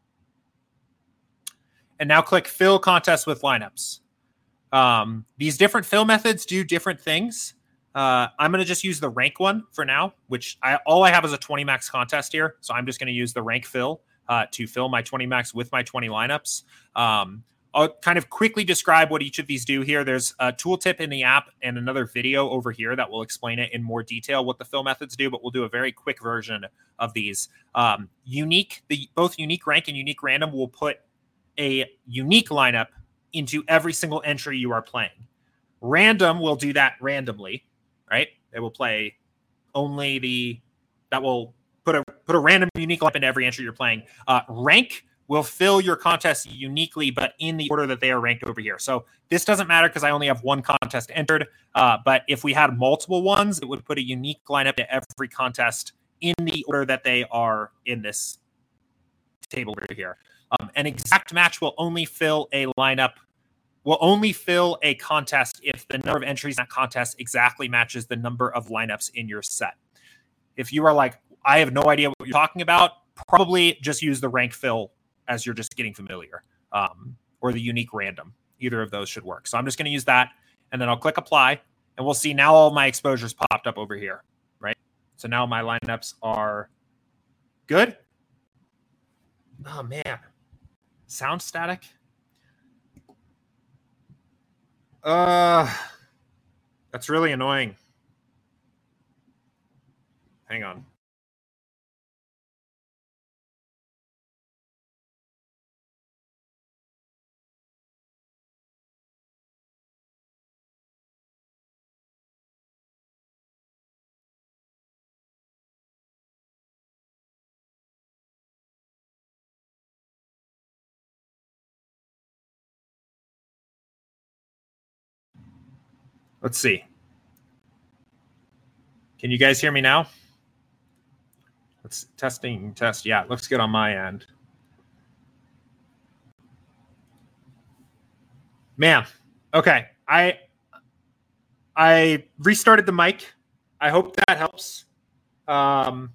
And now click fill contest with lineups. Um, these different fill methods do different things. Uh, I'm going to just use the rank one for now, which I, all I have is a twenty max contest here. So I'm just going to use the rank fill uh, to fill my twenty max with my twenty lineups. Um, I'll kind of quickly describe what each of these do here. There's a tooltip in the app and another video over here that will explain it in more detail what the fill methods do, but we'll do a very quick version of these. Um, unique, the both unique rank and unique random will put a unique lineup into every single entry you are playing. Random will do that randomly, right? It will play only the, that will put a put a random unique lineup into every entry you're playing. Uh, rank will fill your contests uniquely, but in the order that they are ranked over here. So this doesn't matter because I only have one contest entered. Uh, but if we had multiple ones, it would put a unique lineup to every contest in the order that they are in this table over here. Um, an exact match will only fill a lineup, will only fill a contest if the number of entries in that contest exactly matches the number of lineups in your set. If you are like, I have no idea what you're talking about, probably just use the rank fill as you're just getting familiar, um, or the unique random. Either of those should work. So I'm just going to use that, and then I'll click apply, and we'll see now all my exposures popped up over here, right? So now my lineups are good. Oh, man. Sound static? Uh, that's really annoying. Hang on. Let's see. Can you guys hear me now? Let's testing test. Yeah, it looks good on my end. Man, okay. I I restarted the mic. I hope that helps. Um,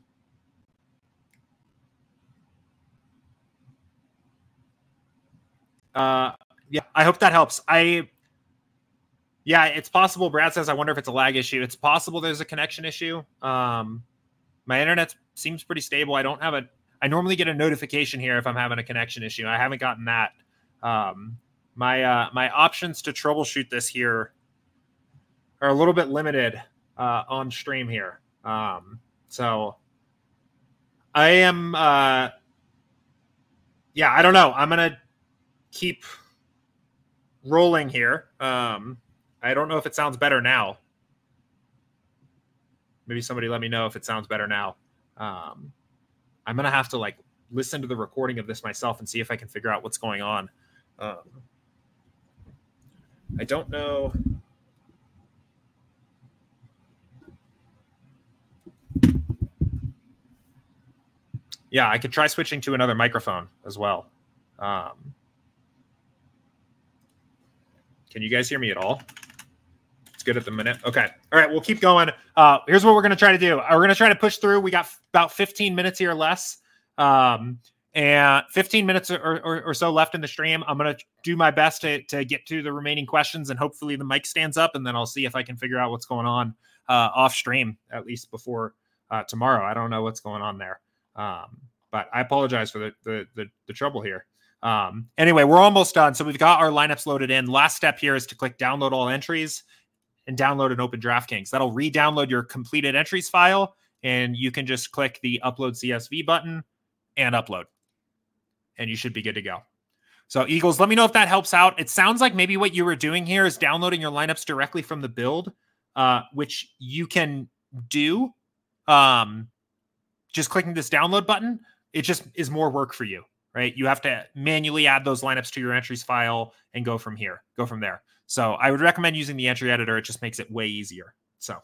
uh, yeah, I hope that helps. I yeah, it's possible. Brad says, I wonder if it's a lag issue. It's possible there's a connection issue. Um, my internet seems pretty stable. I don't have a. I normally get a notification here if I'm having a connection issue. I haven't gotten that. Um, my uh, my options to troubleshoot this here are a little bit limited uh, on stream here. Um, so I am. Uh, yeah, I don't know. I'm gonna keep rolling here. Um, I don't know if it sounds better now. Maybe somebody let me know if it sounds better now. Um, I'm going to have to like listen to the recording of this myself and see if I can figure out what's going on. Um, I don't know. Yeah, I could try switching to another microphone as well. Um, can you guys hear me at all? Good at the minute. Okay. All right. We'll keep going. Uh, here's what we're going to try to do. We're going to try to push through. We got f- about fifteen minutes here less. Um, and fifteen minutes or, or, or so left in the stream. I'm going to do my best to, to get to the remaining questions, and hopefully the mic stands up, and then I'll see if I can figure out what's going on uh, off stream, at least before uh, tomorrow. I don't know what's going on there. Um, but I apologize for the, the, the, the trouble here. Um, anyway, we're almost done. So we've got our lineups loaded in. Last step here is to click download all entries and download and open DraftKings. That'll re-download your completed entries file, and you can just click the upload C S V button and upload, and you should be good to go. So Eagles, let me know if that helps out. It sounds like maybe what you were doing here is downloading your lineups directly from the build, uh, which you can do. Um, just clicking this download button, it just is more work for you, right? You have to manually add those lineups to your entries file and go from here, go from there. So I would recommend using the entry editor. It just makes it way easier. So,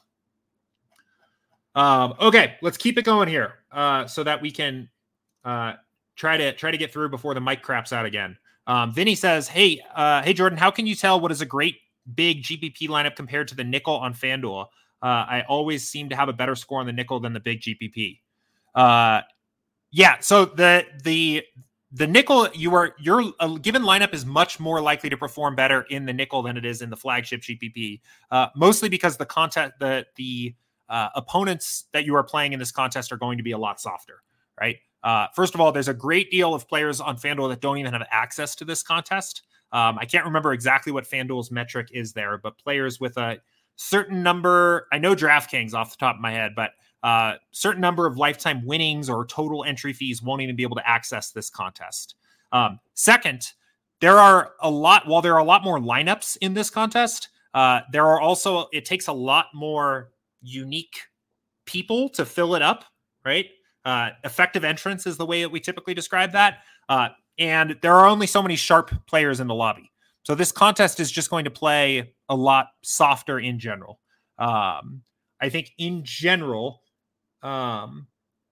um, okay, let's keep it going here uh, so that we can uh, try to try to get through before the mic craps out again. Um, Vinny says, hey, uh, hey, Jordan, how can you tell what is a great big G P P lineup compared to the nickel on FanDuel? Uh, I always seem to have a better score on the nickel than the big G P P. Uh, yeah, so the the The nickel, you are your a given lineup is much more likely to perform better in the nickel than it is in the flagship G P P. Uh, mostly because the content, the the uh, opponents that you are playing in this contest are going to be a lot softer, right? Uh, first of all, there's a great deal of players on FanDuel that don't even have access to this contest. Um, I can't remember exactly what FanDuel's metric is there, but players with a certain number, I know DraftKings off the top of my head, but Uh, certain number of lifetime winnings or total entry fees won't even be able to access this contest. Um, second, there are a lot, while there are a lot more lineups in this contest, uh, there are also, it takes a lot more unique people to fill it up, right? Uh, effective entrance is the way that we typically describe that. Uh, and there are only so many sharp players in the lobby. So this contest is just going to play a lot softer in general. Um, I think in general, um,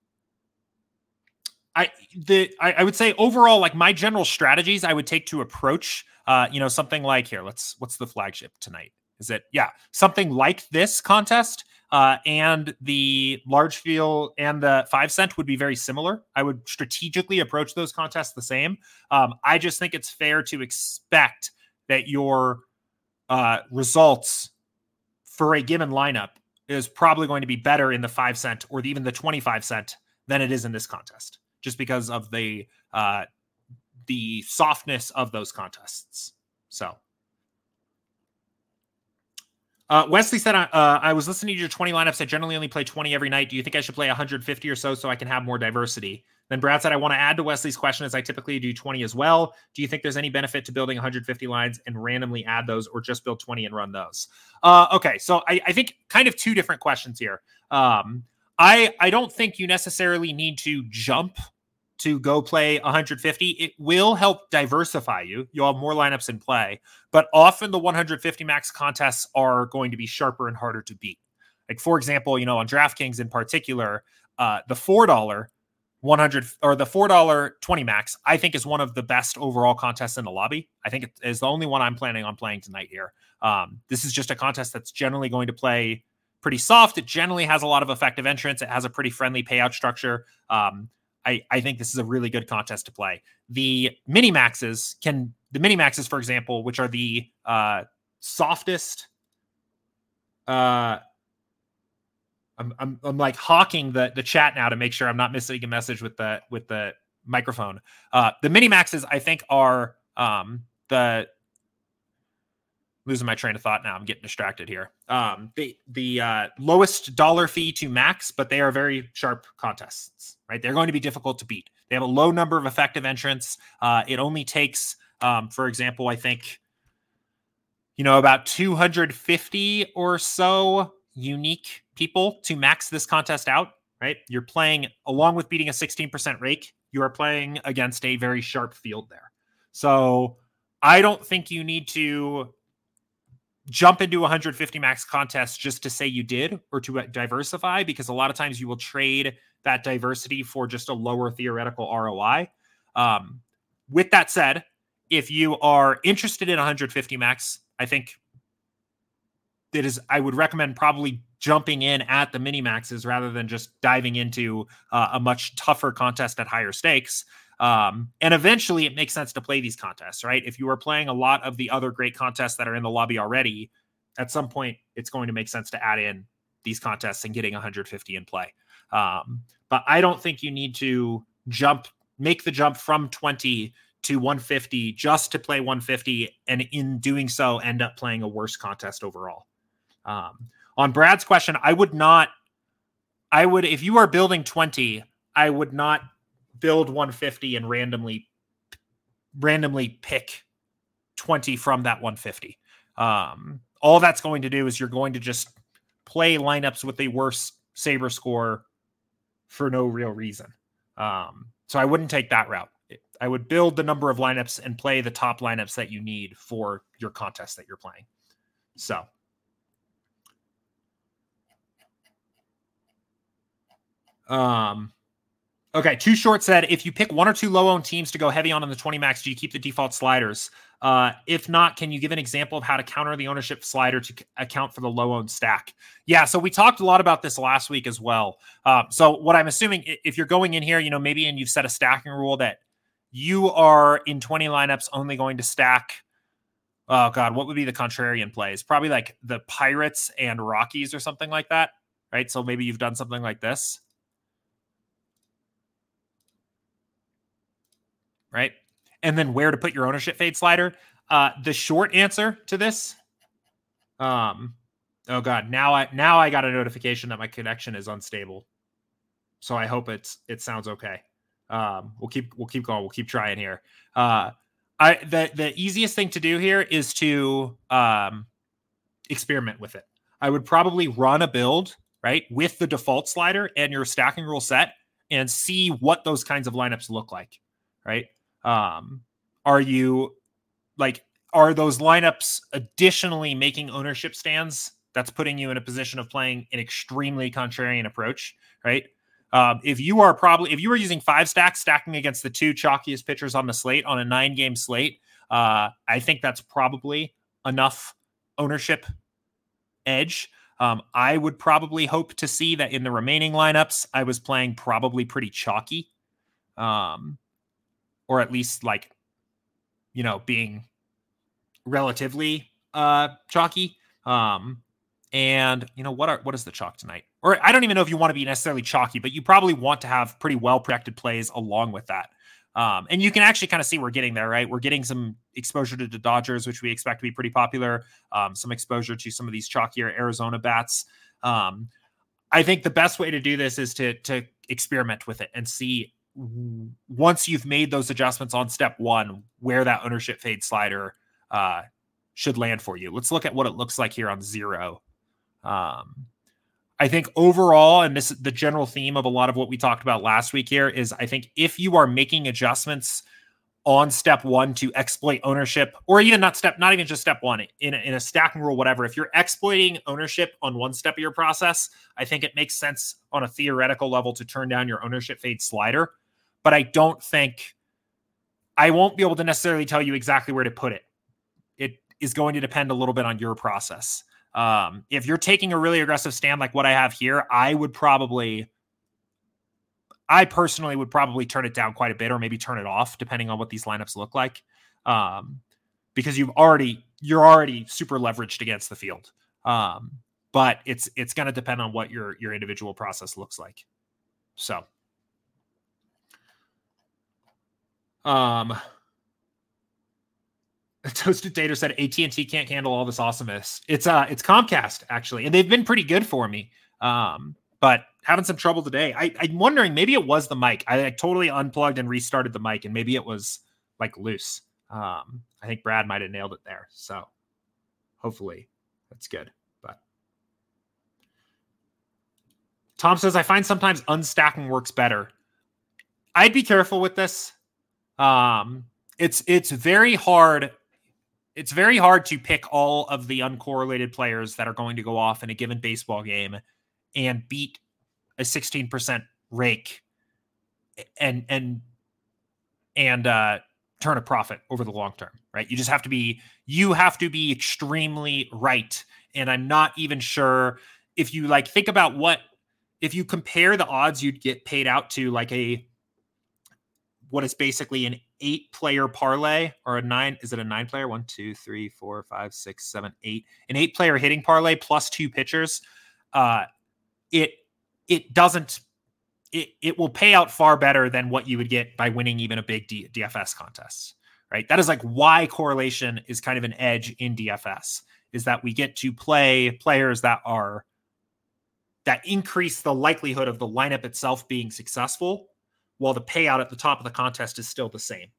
I the I, I would say overall, like my general strategies, I would take to approach, uh, you know, something like here. Let's what's the flagship tonight? Is it yeah something like this contest? Uh, and the large field and the five cent would be very similar. I would strategically approach those contests the same. Um, I just think it's fair to expect that your uh, results for a given lineup is probably going to be better in the five cent or even the twenty-five cent than it is in this contest, just because of the uh, the softness of those contests. So. Uh, Wesley said, uh, I was listening to your twenty lineups. I generally only play twenty every night. Do you think I should play one hundred fifty or so so I can have more diversity? Then Brad said, I want to add to Wesley's question as I typically do twenty as well. Do you think there's any benefit to building one hundred fifty lines and randomly add those or just build twenty and run those? Uh, okay, so I, I think kind of two different questions here. Um, I, I don't think you necessarily need to jump to go play one hundred fifty. It will help diversify you. You'll have more lineups in play, but often the one hundred fifty max contests are going to be sharper and harder to beat. Like for example, you know, on DraftKings in particular, uh, the four dollar one hundred or the four dollar twenty max, I think is one of the best overall contests in the lobby. I think it is the only one I'm planning on playing tonight here. Um, this is just a contest that's generally going to play pretty soft. It generally has a lot of effective entrance. It has a pretty friendly payout structure. Um, I, I think this is a really good contest to play. The mini maxes can the mini maxes, for example, which are the uh, softest. Uh, I'm, I'm I'm like hawking the the chat now to make sure I'm not missing a message with the with the microphone. Uh, the mini maxes I think are um, the losing my train of thought now. I'm getting distracted here. Um, the the uh, lowest dollar fee to max, but they are very sharp contests, right? They're going to be difficult to beat. They have a low number of effective entrants. Uh, it only takes, um, for example, I think, you know, about two hundred fifty or so unique people to max this contest out, right? You're playing, along with beating a sixteen percent rake, you are playing against a very sharp field there. So I don't think you need to jump into one hundred fifty max contests just to say you did or to diversify, because a lot of times you will trade that diversity for just a lower theoretical R O I. Um, with that said, if you are interested in one hundred fifty max, I think it is, I would recommend probably jumping in at the mini maxes rather than just diving into uh, a much tougher contest at higher stakes. Um, and eventually it makes sense to play these contests, right? If you are playing a lot of the other great contests that are in the lobby already, at some point it's going to make sense to add in these contests and getting one hundred fifty in play. Um, but I don't think you need to jump, make the jump from twenty to one fifty just to play one fifty. And in doing so, end up playing a worse contest overall. Um, on Brad's question, I would not, I would, if you are building twenty, I would not build one fifty and randomly randomly pick twenty from that one fifty. Um, all that's going to do is you're going to just play lineups with a worse Saber score for no real reason. Um, so I wouldn't take that route. I would build the number of lineups and play the top lineups that you need for your contest that you're playing. So um Okay, Too Short said, if you pick one or two low-owned teams to go heavy on in the twenty max, do you keep the default sliders? Uh, if not, can you give an example of how to counter the ownership slider to c- account for the low-owned stack? Yeah, so we talked a lot about this last week as well. Um, so what I'm assuming, if you're going in here, you know, maybe and you've set a stacking rule that you are in twenty lineups only going to stack, oh God, what would be the contrarian plays? Probably like the Pirates and Rockies or something like that, right? So maybe you've done something like this. Right? And then where to put your ownership fade slider. Uh, the short answer to this, um, oh God, now I now I got a notification that my connection is unstable. So I hope it's it sounds okay. Um, we'll keep we'll keep going. We'll keep trying here. Uh, I the the easiest thing to do here is to um, experiment with it. I would probably run a build, right, with the default slider and your stacking rule set and see what those kinds of lineups look like, right? Um, are you like, are those lineups additionally making ownership stands? That's putting you in a position of playing an extremely contrarian approach, right? Um, if you are probably, if you were using five stacks, stacking against the two chalkiest pitchers on the slate on a nine game slate, uh, I think that's probably enough ownership edge. Um, I would probably hope to see that in the remaining lineups, I was playing probably pretty chalky, um, or at least like, you know, being relatively uh, chalky. Um, and you know, what are what is the chalk tonight? Or I don't even know if you want to be necessarily chalky, but you probably want to have pretty well protected plays along with that. Um, and you can actually kind of see we're getting there, right? We're getting some exposure to the Dodgers, which we expect to be pretty popular. Um, some exposure to some of these chalkier Arizona bats. Um, I think the best way to do this is to to experiment with it and see, once you've made those adjustments on step one, where that ownership fade slider uh, should land for you. Let's look at what it looks like here on zero. Um, I think overall, and this is the general theme of a lot of what we talked about last week here, is I think if you are making adjustments on step one to exploit ownership, or even not step, not even just step one in a, in a stacking rule, whatever, if you're exploiting ownership on one step of your process, I think it makes sense on a theoretical level to turn down your ownership fade slider. But I don't think, I won't be able to necessarily tell you exactly where to put it. It is going to depend a little bit on your process. Um, if you're taking a really aggressive stand like what I have here, I would probably, I personally would probably turn it down quite a bit, or maybe turn it off depending on what these lineups look like. Um, because you've already, you're already super leveraged against the field. Um, but it's, it's going to depend on what your, your individual process looks like. So, um, Toasted Tater said A T and T can't handle all this awesomeness. It's uh, it's Comcast actually, and they've been pretty good for me. Um, but having some trouble today. I, I'm wondering, maybe it was the mic. I like, totally unplugged and restarted the mic, and maybe it was like loose. Um, I think Brad might have nailed it there. So hopefully that's good. But Tom says, I find sometimes unstacking works better. I'd be careful with this. Um, it's it's very hard. It's very hard to pick all of the uncorrelated players that are going to go off in a given baseball game and beat a sixteen percent rake and and and uh, turn a profit over the long term, right? You just have to be you have to be extremely right. And I'm not even sure if you like think about what if you compare the odds you'd get paid out to like a what is basically an eight player parlay or a nine. Is it a nine player? One, two, three, four, five, six, seven, eight, an eight player hitting parlay plus two pitchers. Uh, it, it doesn't, it, it will pay out far better than what you would get by winning even a big D, DFS contest, right? That is like why correlation is kind of an edge in D F S, is that we get to play players that are, that increase the likelihood of the lineup itself being successful, while the payout at the top of the contest is still the same,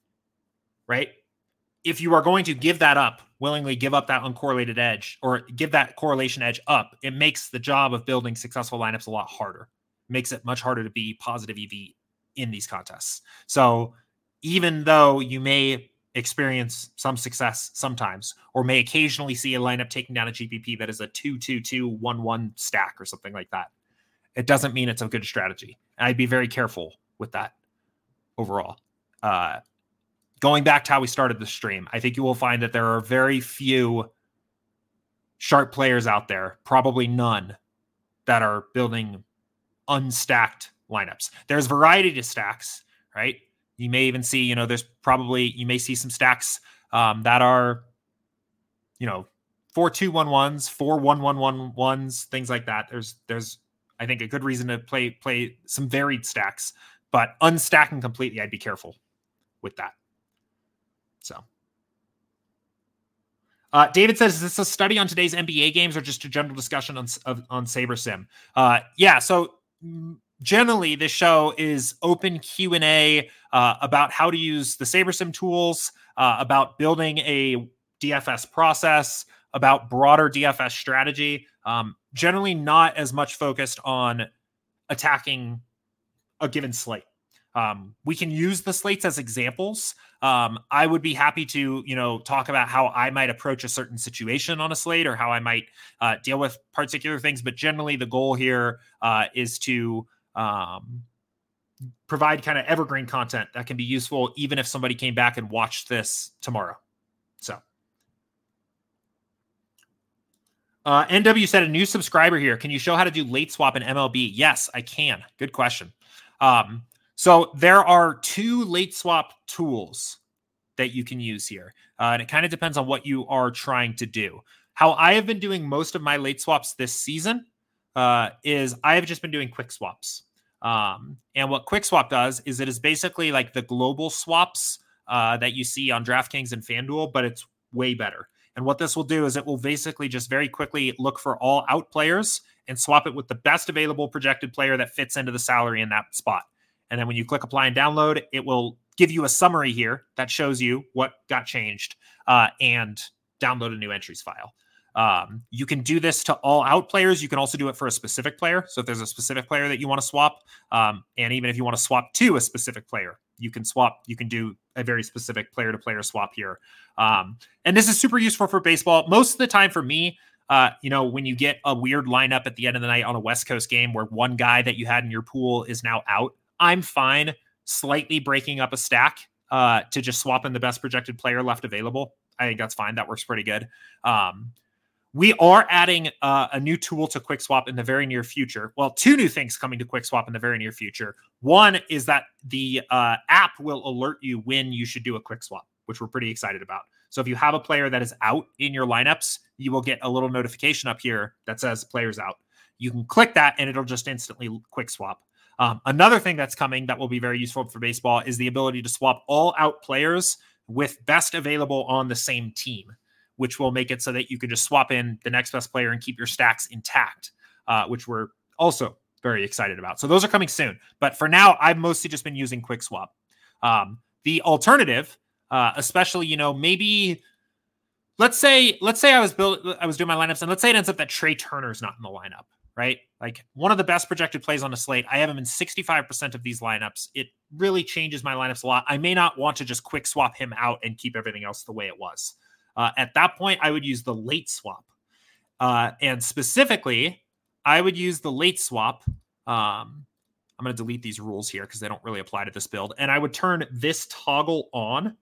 right? If you are going to give that up, willingly give up that uncorrelated edge or give that correlation edge up, it makes the job of building successful lineups a lot harder. It makes it much harder to be positive E V in these contests. So even though you may experience some success sometimes, or may occasionally see a lineup taking down a G P P that is a two two two one one stack or something like that, it doesn't mean it's a good strategy. And I'd be very careful with that overall. Uh, going back to how we started the stream, I think you will find that there are very few sharp players out there, probably none, that are building unstacked lineups. There's variety to stacks, right? You may even see, you know, there's probably, you may see some stacks um, that are, you know, four two one ones, four one one one ones, things like that. There's, there's, I think a good reason to play, play some varied stacks. But unstacking completely, I'd be careful with that. So, uh, David says, is this a study on today's N B A games or just a general discussion on of, on SaberSim? Uh, yeah, so generally, this show is open Q and A uh, about how to use the SaberSim tools, uh, about building a D F S process, about broader D F S strategy. Um, generally, not as much focused on attacking a given slate. Um, we can use the slates as examples. Um, I would be happy to, you know, talk about how I might approach a certain situation on a slate or how I might uh, deal with particular things. But generally, the goal here uh, is to um, provide kind of evergreen content that can be useful, even if somebody came back and watched this tomorrow. So. Uh, N W said a new subscriber here. Can you show how to do late swap in M L B? Yes, I can. Good question. Um, so there are two late swap tools that you can use here. Uh, and it kind of depends on what you are trying to do. How I have been doing most of my late swaps this season uh, is I have just been doing quick swaps. Um, and what quick swap does is it is basically like the global swaps uh, that you see on DraftKings and FanDuel, but it's way better. And what this will do is it will basically just very quickly look for all out players and swap it with the best available projected player that fits into the salary in that spot. And then when you click apply and download, it will give you a summary here that shows you what got changed uh, and download a new entries file. Um, you can do this to all out players. You can also do it for a specific player. So if there's a specific player that you want to swap, um, and even if you want to swap to a specific player, you can swap, you can do a very specific player to player swap here. Um, and this is super useful for baseball. Most of the time for me, uh, you know, when you get a weird lineup at the end of the night on a West Coast game where one guy that you had in your pool is now out, I'm fine slightly breaking up a stack uh, to just swap in the best projected player left available. I think that's fine. That works pretty good. Um, we are adding uh, a new tool to QuickSwap in the very near future. Well, two new things coming to QuickSwap in the very near future. One is that the uh, app will alert you when you should do a QuickSwap, which we're pretty excited about. So if you have a player that is out in your lineups, you will get a little notification up here that says player's out. You can click that and it'll just instantly QuickSwap. Um, another thing that's coming that will be very useful for baseball is the ability to swap all out players with best available on the same team, which will make it so that you can just swap in the next best player and keep your stacks intact, uh, which we're also very excited about. So those are coming soon. But for now, I've mostly just been using QuickSwap. Um, the alternative, uh, especially, you know, maybe let's say let's say I was build, I was doing my lineups, and let's say it ends up that Trey Turner's not in the lineup, right? Like one of the best projected plays on the slate. I have him in sixty-five percent of these lineups. It really changes my lineups a lot. I may not want to just quick swap him out and keep everything else the way it was. Uh, at that point, I would use the late swap. Uh, and specifically, I would use the late swap. Um, I'm going to delete these rules here because they don't really apply to this build. And I would turn this toggle on.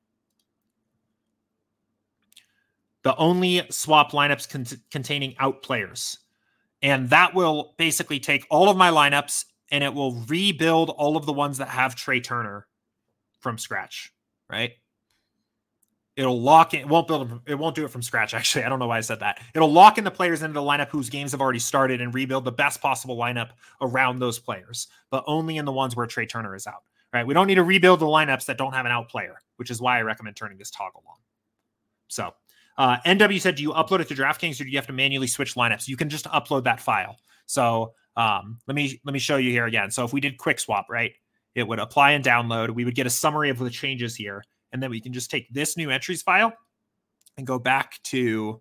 The only swap lineups con- containing out players. And that will basically take all of my lineups and it will rebuild all of the ones that have Trey Turner from scratch, right? It'll lock in. It won't build. It won't do it from scratch. Actually, I don't know why I said that. It'll lock in the players into the lineup whose games have already started and rebuild the best possible lineup around those players, but only in the ones where Trey Turner is out. Right? We don't need to rebuild the lineups that don't have an out player, which is why I recommend turning this toggle on. So, uh, N W said, do you upload it to DraftKings or do you have to manually switch lineups? You can just upload that file. So, um, let me let me show you here again. So, if we did quick swap, right, it would apply and download. We would get a summary of the changes here. And then we can just take this new entries file and go back to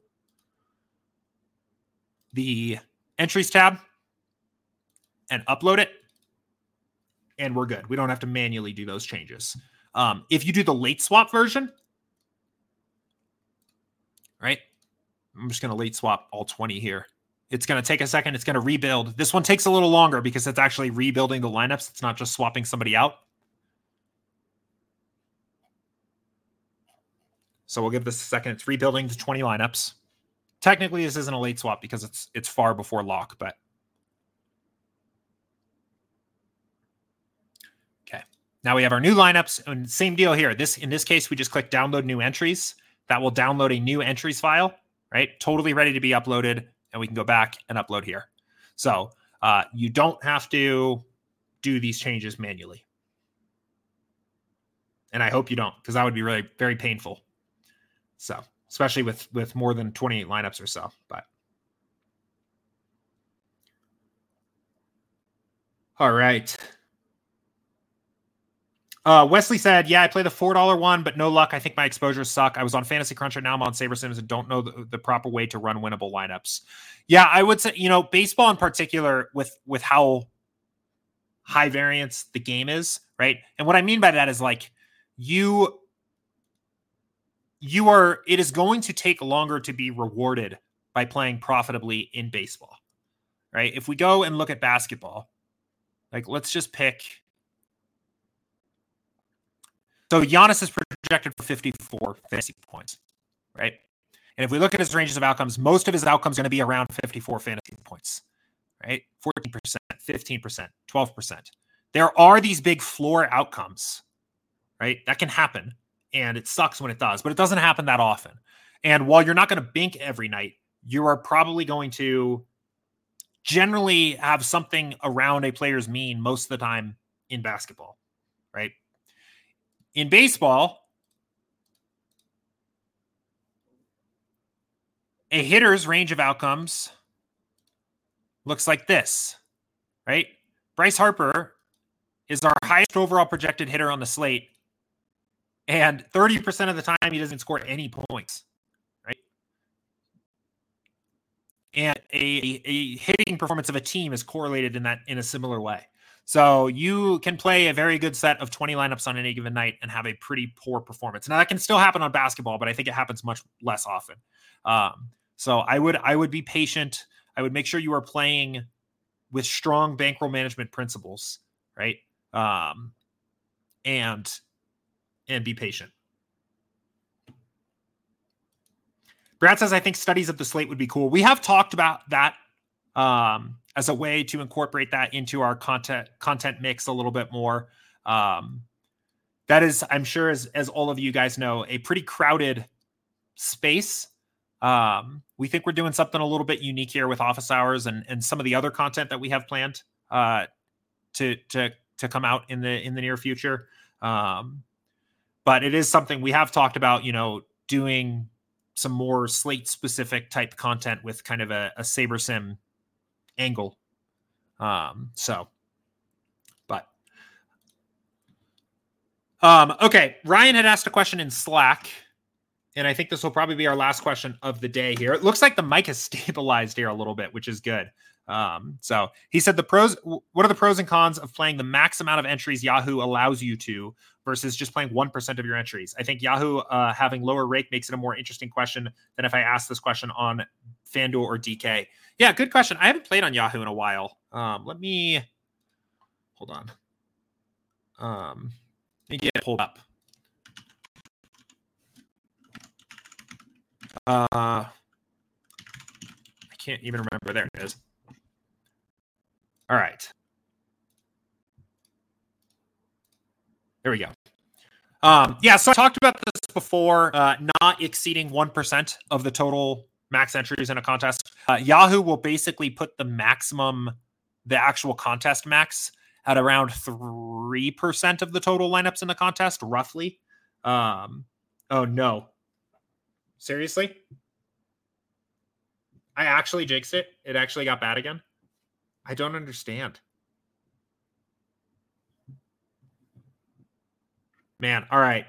the entries tab and upload it. And we're good. We don't have to manually do those changes. Um, if you do the late swap version, right? I'm just going to late swap all twenty here. It's going to take a second. It's going to rebuild. This one takes a little longer because it's actually rebuilding the lineups. It's not just swapping somebody out. So we'll give this a second. It's rebuilding to twenty lineups. Technically, this isn't a late swap because it's it's far before lock, but okay. Now we have our new lineups, and same deal here. This in this case, we just click download new entries. That will download a new entries file, right? Totally ready to be uploaded, and we can go back and upload here. So uh, you don't have to do these changes manually, and I hope you don't, because that would be really very painful. So, especially with, with more than twenty-eight lineups or so. But All right. Uh, Wesley said, yeah, I play the four dollar one, but no luck. I think my exposures suck. I was on Fantasy Crunch right now. I'm on SaberSims and don't know the, the proper way to run winnable lineups. Yeah, I would say, you know, baseball in particular with, with how high variance the game is, right? And what I mean by that is like you, you are, it is going to take longer to be rewarded by playing profitably in baseball, right? If we go and look at basketball, like let's just pick. So Giannis is projected for fifty-four fantasy points, right? And if we look at his ranges of outcomes, most of his outcomes are going to be around fifty-four fantasy points, right? fourteen percent, fifteen percent, twelve percent. There are these big floor outcomes, right? That can happen. And it sucks when it does, but it doesn't happen that often. And while you're not going to bink every night, you are probably going to generally have something around a player's mean most of the time in basketball, right? In baseball, a hitter's range of outcomes looks like this, right? Bryce Harper is our highest overall projected hitter on the slate, and thirty percent of the time he doesn't score any points, right? And a, a hitting performance of a team is correlated in that in a similar way. So you can play a very good set of twenty lineups on any given night and have a pretty poor performance. Now that can still happen on basketball, but I think it happens much less often. Um, so I would I would be patient. I would make sure you are playing with strong bankroll management principles, right? Um, and and be patient. Brad says, I think studies of the slate would be cool. We have talked about that um, as a way to incorporate that into our content content mix a little bit more. Um, that is, I'm sure, as, as all of you guys know, a pretty crowded space. Um, we think we're doing something a little bit unique here with office hours and, and some of the other content that we have planned uh, to, to, to come out in the, in the near future. Um, but it is something we have talked about, you know, doing some more slate specific type content with kind of a, a SaberSim angle. Um, so, but, um, okay. Ryan had asked a question in Slack, and I think this will probably be our last question of the day here. It looks like the mic has stabilized here a little bit, which is good. Um, so he said the pros, what are the pros and cons of playing the max amount of entries Yahoo allows you to versus just playing one percent of your entries? I think Yahoo uh, having lower rake makes it a more interesting question than if I asked this question on FanDuel or D K. Yeah, good question. I haven't played on Yahoo in a while. Um, let me, hold on. Um, let me get it pulled up. Uh, I can't even remember. There it is. All right. There we go. Um, yeah, so I talked about this before, uh, not exceeding one percent of the total max entries in a contest. Uh, Yahoo will basically put the maximum, the actual contest max at around three percent of the total lineups in the contest, roughly. Um, oh, no. Seriously? I actually jinxed it. It actually got bad again. I don't understand. Man, all right.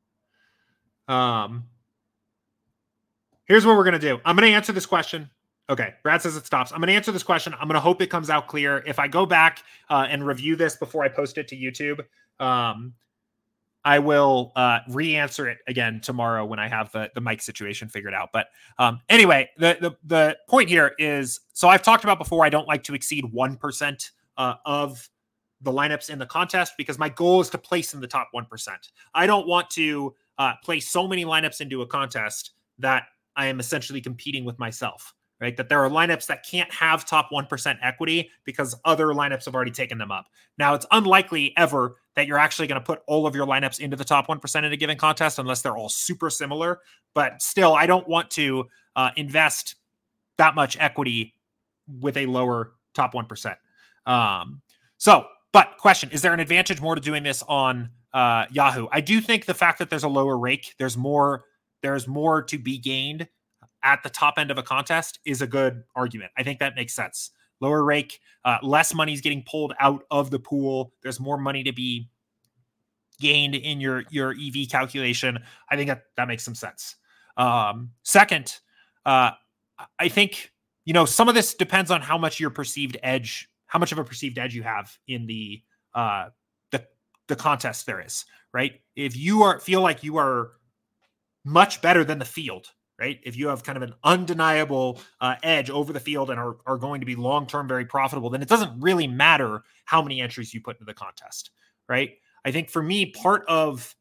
Um, here's what we're going to do. I'm going to answer this question. Okay, Brad says it stops. I'm going to answer this question. I'm going to hope it comes out clear. If I go back uh, and review this before I post it to YouTube, um, I will uh, re-answer it again tomorrow when I have the, the mic situation figured out. But um, anyway, the, the the point here is, so I've talked about before, I don't like to exceed one percent uh, of the lineups in the contest because my goal is to place in the top one percent. I don't want to uh, place so many lineups into a contest that I am essentially competing with myself, right? That there are lineups that can't have top one percent equity because other lineups have already taken them up. Now, it's unlikely ever that you're actually going to put all of your lineups into the top one percent in a given contest unless they're all super similar. But still, I don't want to uh, invest that much equity with a lower top one percent. Um, so, but question, is there an advantage more to doing this on uh, Yahoo? I do think the fact that there's a lower rake, there's more, there's more to be gained at the top end of a contest is a good argument. I think that makes sense. lower rake, uh, less money is getting pulled out of the pool. There's more money to be gained in your, your E V calculation. I think that, that makes some sense. Um, second, uh, I think, you know, some of this depends on how much your perceived edge, how much of a perceived edge you have in the, uh, the, the contest there is, right? If you are, feel like you are much better than the field, right? If you have kind of an undeniable uh, edge over the field and are, are going to be long-term very profitable, then it doesn't really matter how many entries you put into the contest, right? I think for me, part of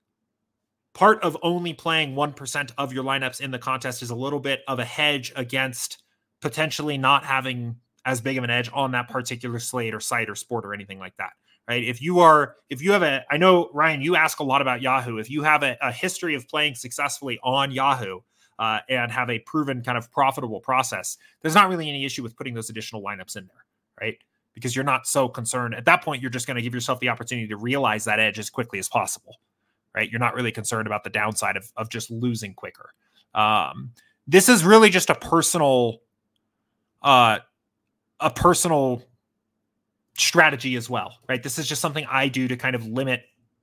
part of only playing one percent of your lineups in the contest is a little bit of a hedge against potentially not having as big of an edge on that particular slate or site or sport or anything like that, right? If you are, if you have a, I know, Ryan, you ask a lot about Yahoo. If you have a, a history of playing successfully on Yahoo uh, and have a proven kind of profitable process, there's not really any issue with putting those additional lineups in there, right? Because you're not so concerned. At that point, you're just going to give yourself the opportunity to realize that edge as quickly as possible, right? You're not really concerned about the downside of, of just losing quicker. Um, this is really just a personal, uh, a personal strategy as well, right? This is just something I do to kind of limit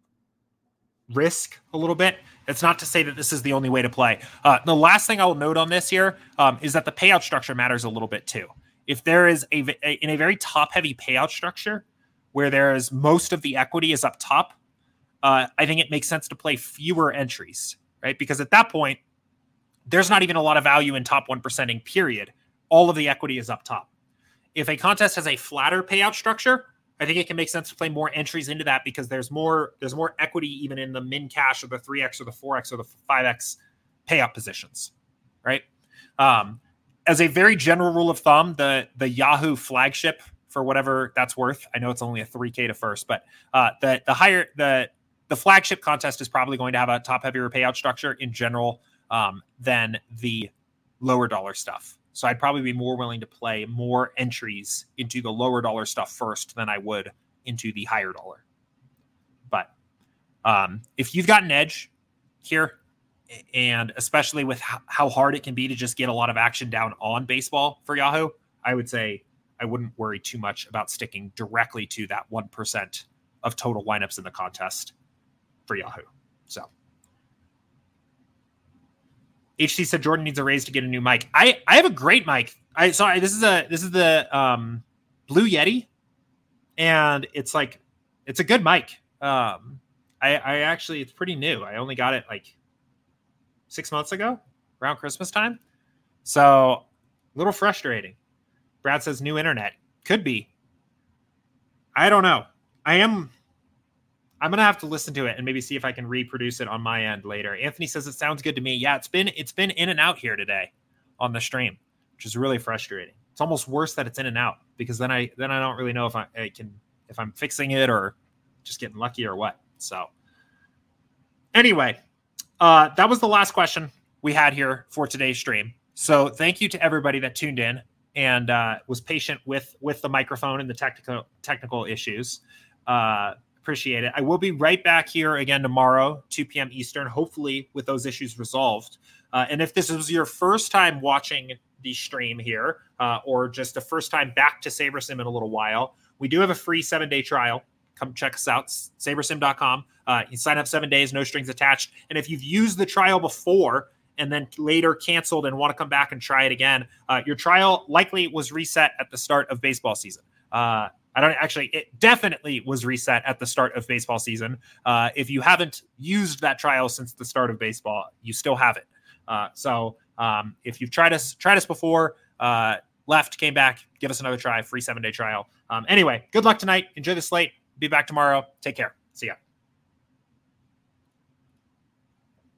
risk a little bit. It's not to say that this is the only way to play. Uh, the last thing I will note on this here um, is that the payout structure matters a little bit too. If there is a, a in a very top heavy payout structure where there is most of the equity is up top, uh, I think it makes sense to play fewer entries, right? Because at that point, there's not even a lot of value in top one percenting period. All of the equity is up top. If a contest has a flatter payout structure, I think it can make sense to play more entries into that because there's more there's more equity even in the min cash or the three X or the four X or the five X payout positions, right? Um, as a very general rule of thumb, the the Yahoo flagship, for whatever that's worth, I know it's only a three K to first, but uh, the the higher the the flagship contest is probably going to have a top heavier payout structure in general um, than the lower dollar stuff. So I'd probably be more willing to play more entries into the lower dollar stuff first than I would into the higher dollar. But um, if you've got an edge here, and especially with h- how hard it can be to just get a lot of action down on baseball for Yahoo, I would say I wouldn't worry too much about sticking directly to that one percent of total lineups in the contest for Yahoo. So H C said Jordan needs a raise to get a new mic. I, I have a great mic. I sorry, this is a this is the um, Blue Yeti, and it's like it's a good mic. Um, I, I actually it's pretty new. I only got it like six months ago, around Christmas time. So a little frustrating. Brad says new internet could be. I don't know. I am. I'm going to have to listen to it and maybe see if I can reproduce it on my end later. Anthony says it sounds good to me. Yeah, it's been it's been in and out here today on the stream, which is really frustrating. It's almost worse that it's in and out because then I then I don't really know if I, I can if I'm fixing it or just getting lucky or what. So anyway, uh, that was the last question we had here for today's stream. So thank you to everybody that tuned in and uh, was patient with with the microphone and the technical technical issues. Uh, Appreciate it. I will be right back here again tomorrow, two p.m. Eastern, hopefully with those issues resolved. Uh, and if this was your first time watching the stream here, uh, or just a first time back to SaberSim in a little while, we do have a free seven-day trial. Come check us out, sabersim dot com. Uh, you sign up seven days, no strings attached. And if you've used the trial before and then later canceled and want to come back and try it again, uh, your trial likely was reset at the start of baseball season. Uh, I don't actually, it definitely was reset at the start of baseball season. Uh, if you haven't used that trial since the start of baseball, you still have it. Uh, so um, if you've tried us, tried us before, uh, left, came back, give us another try, free seven day trial. Um, anyway, good luck tonight. Enjoy the slate. Be back tomorrow. Take care. See ya.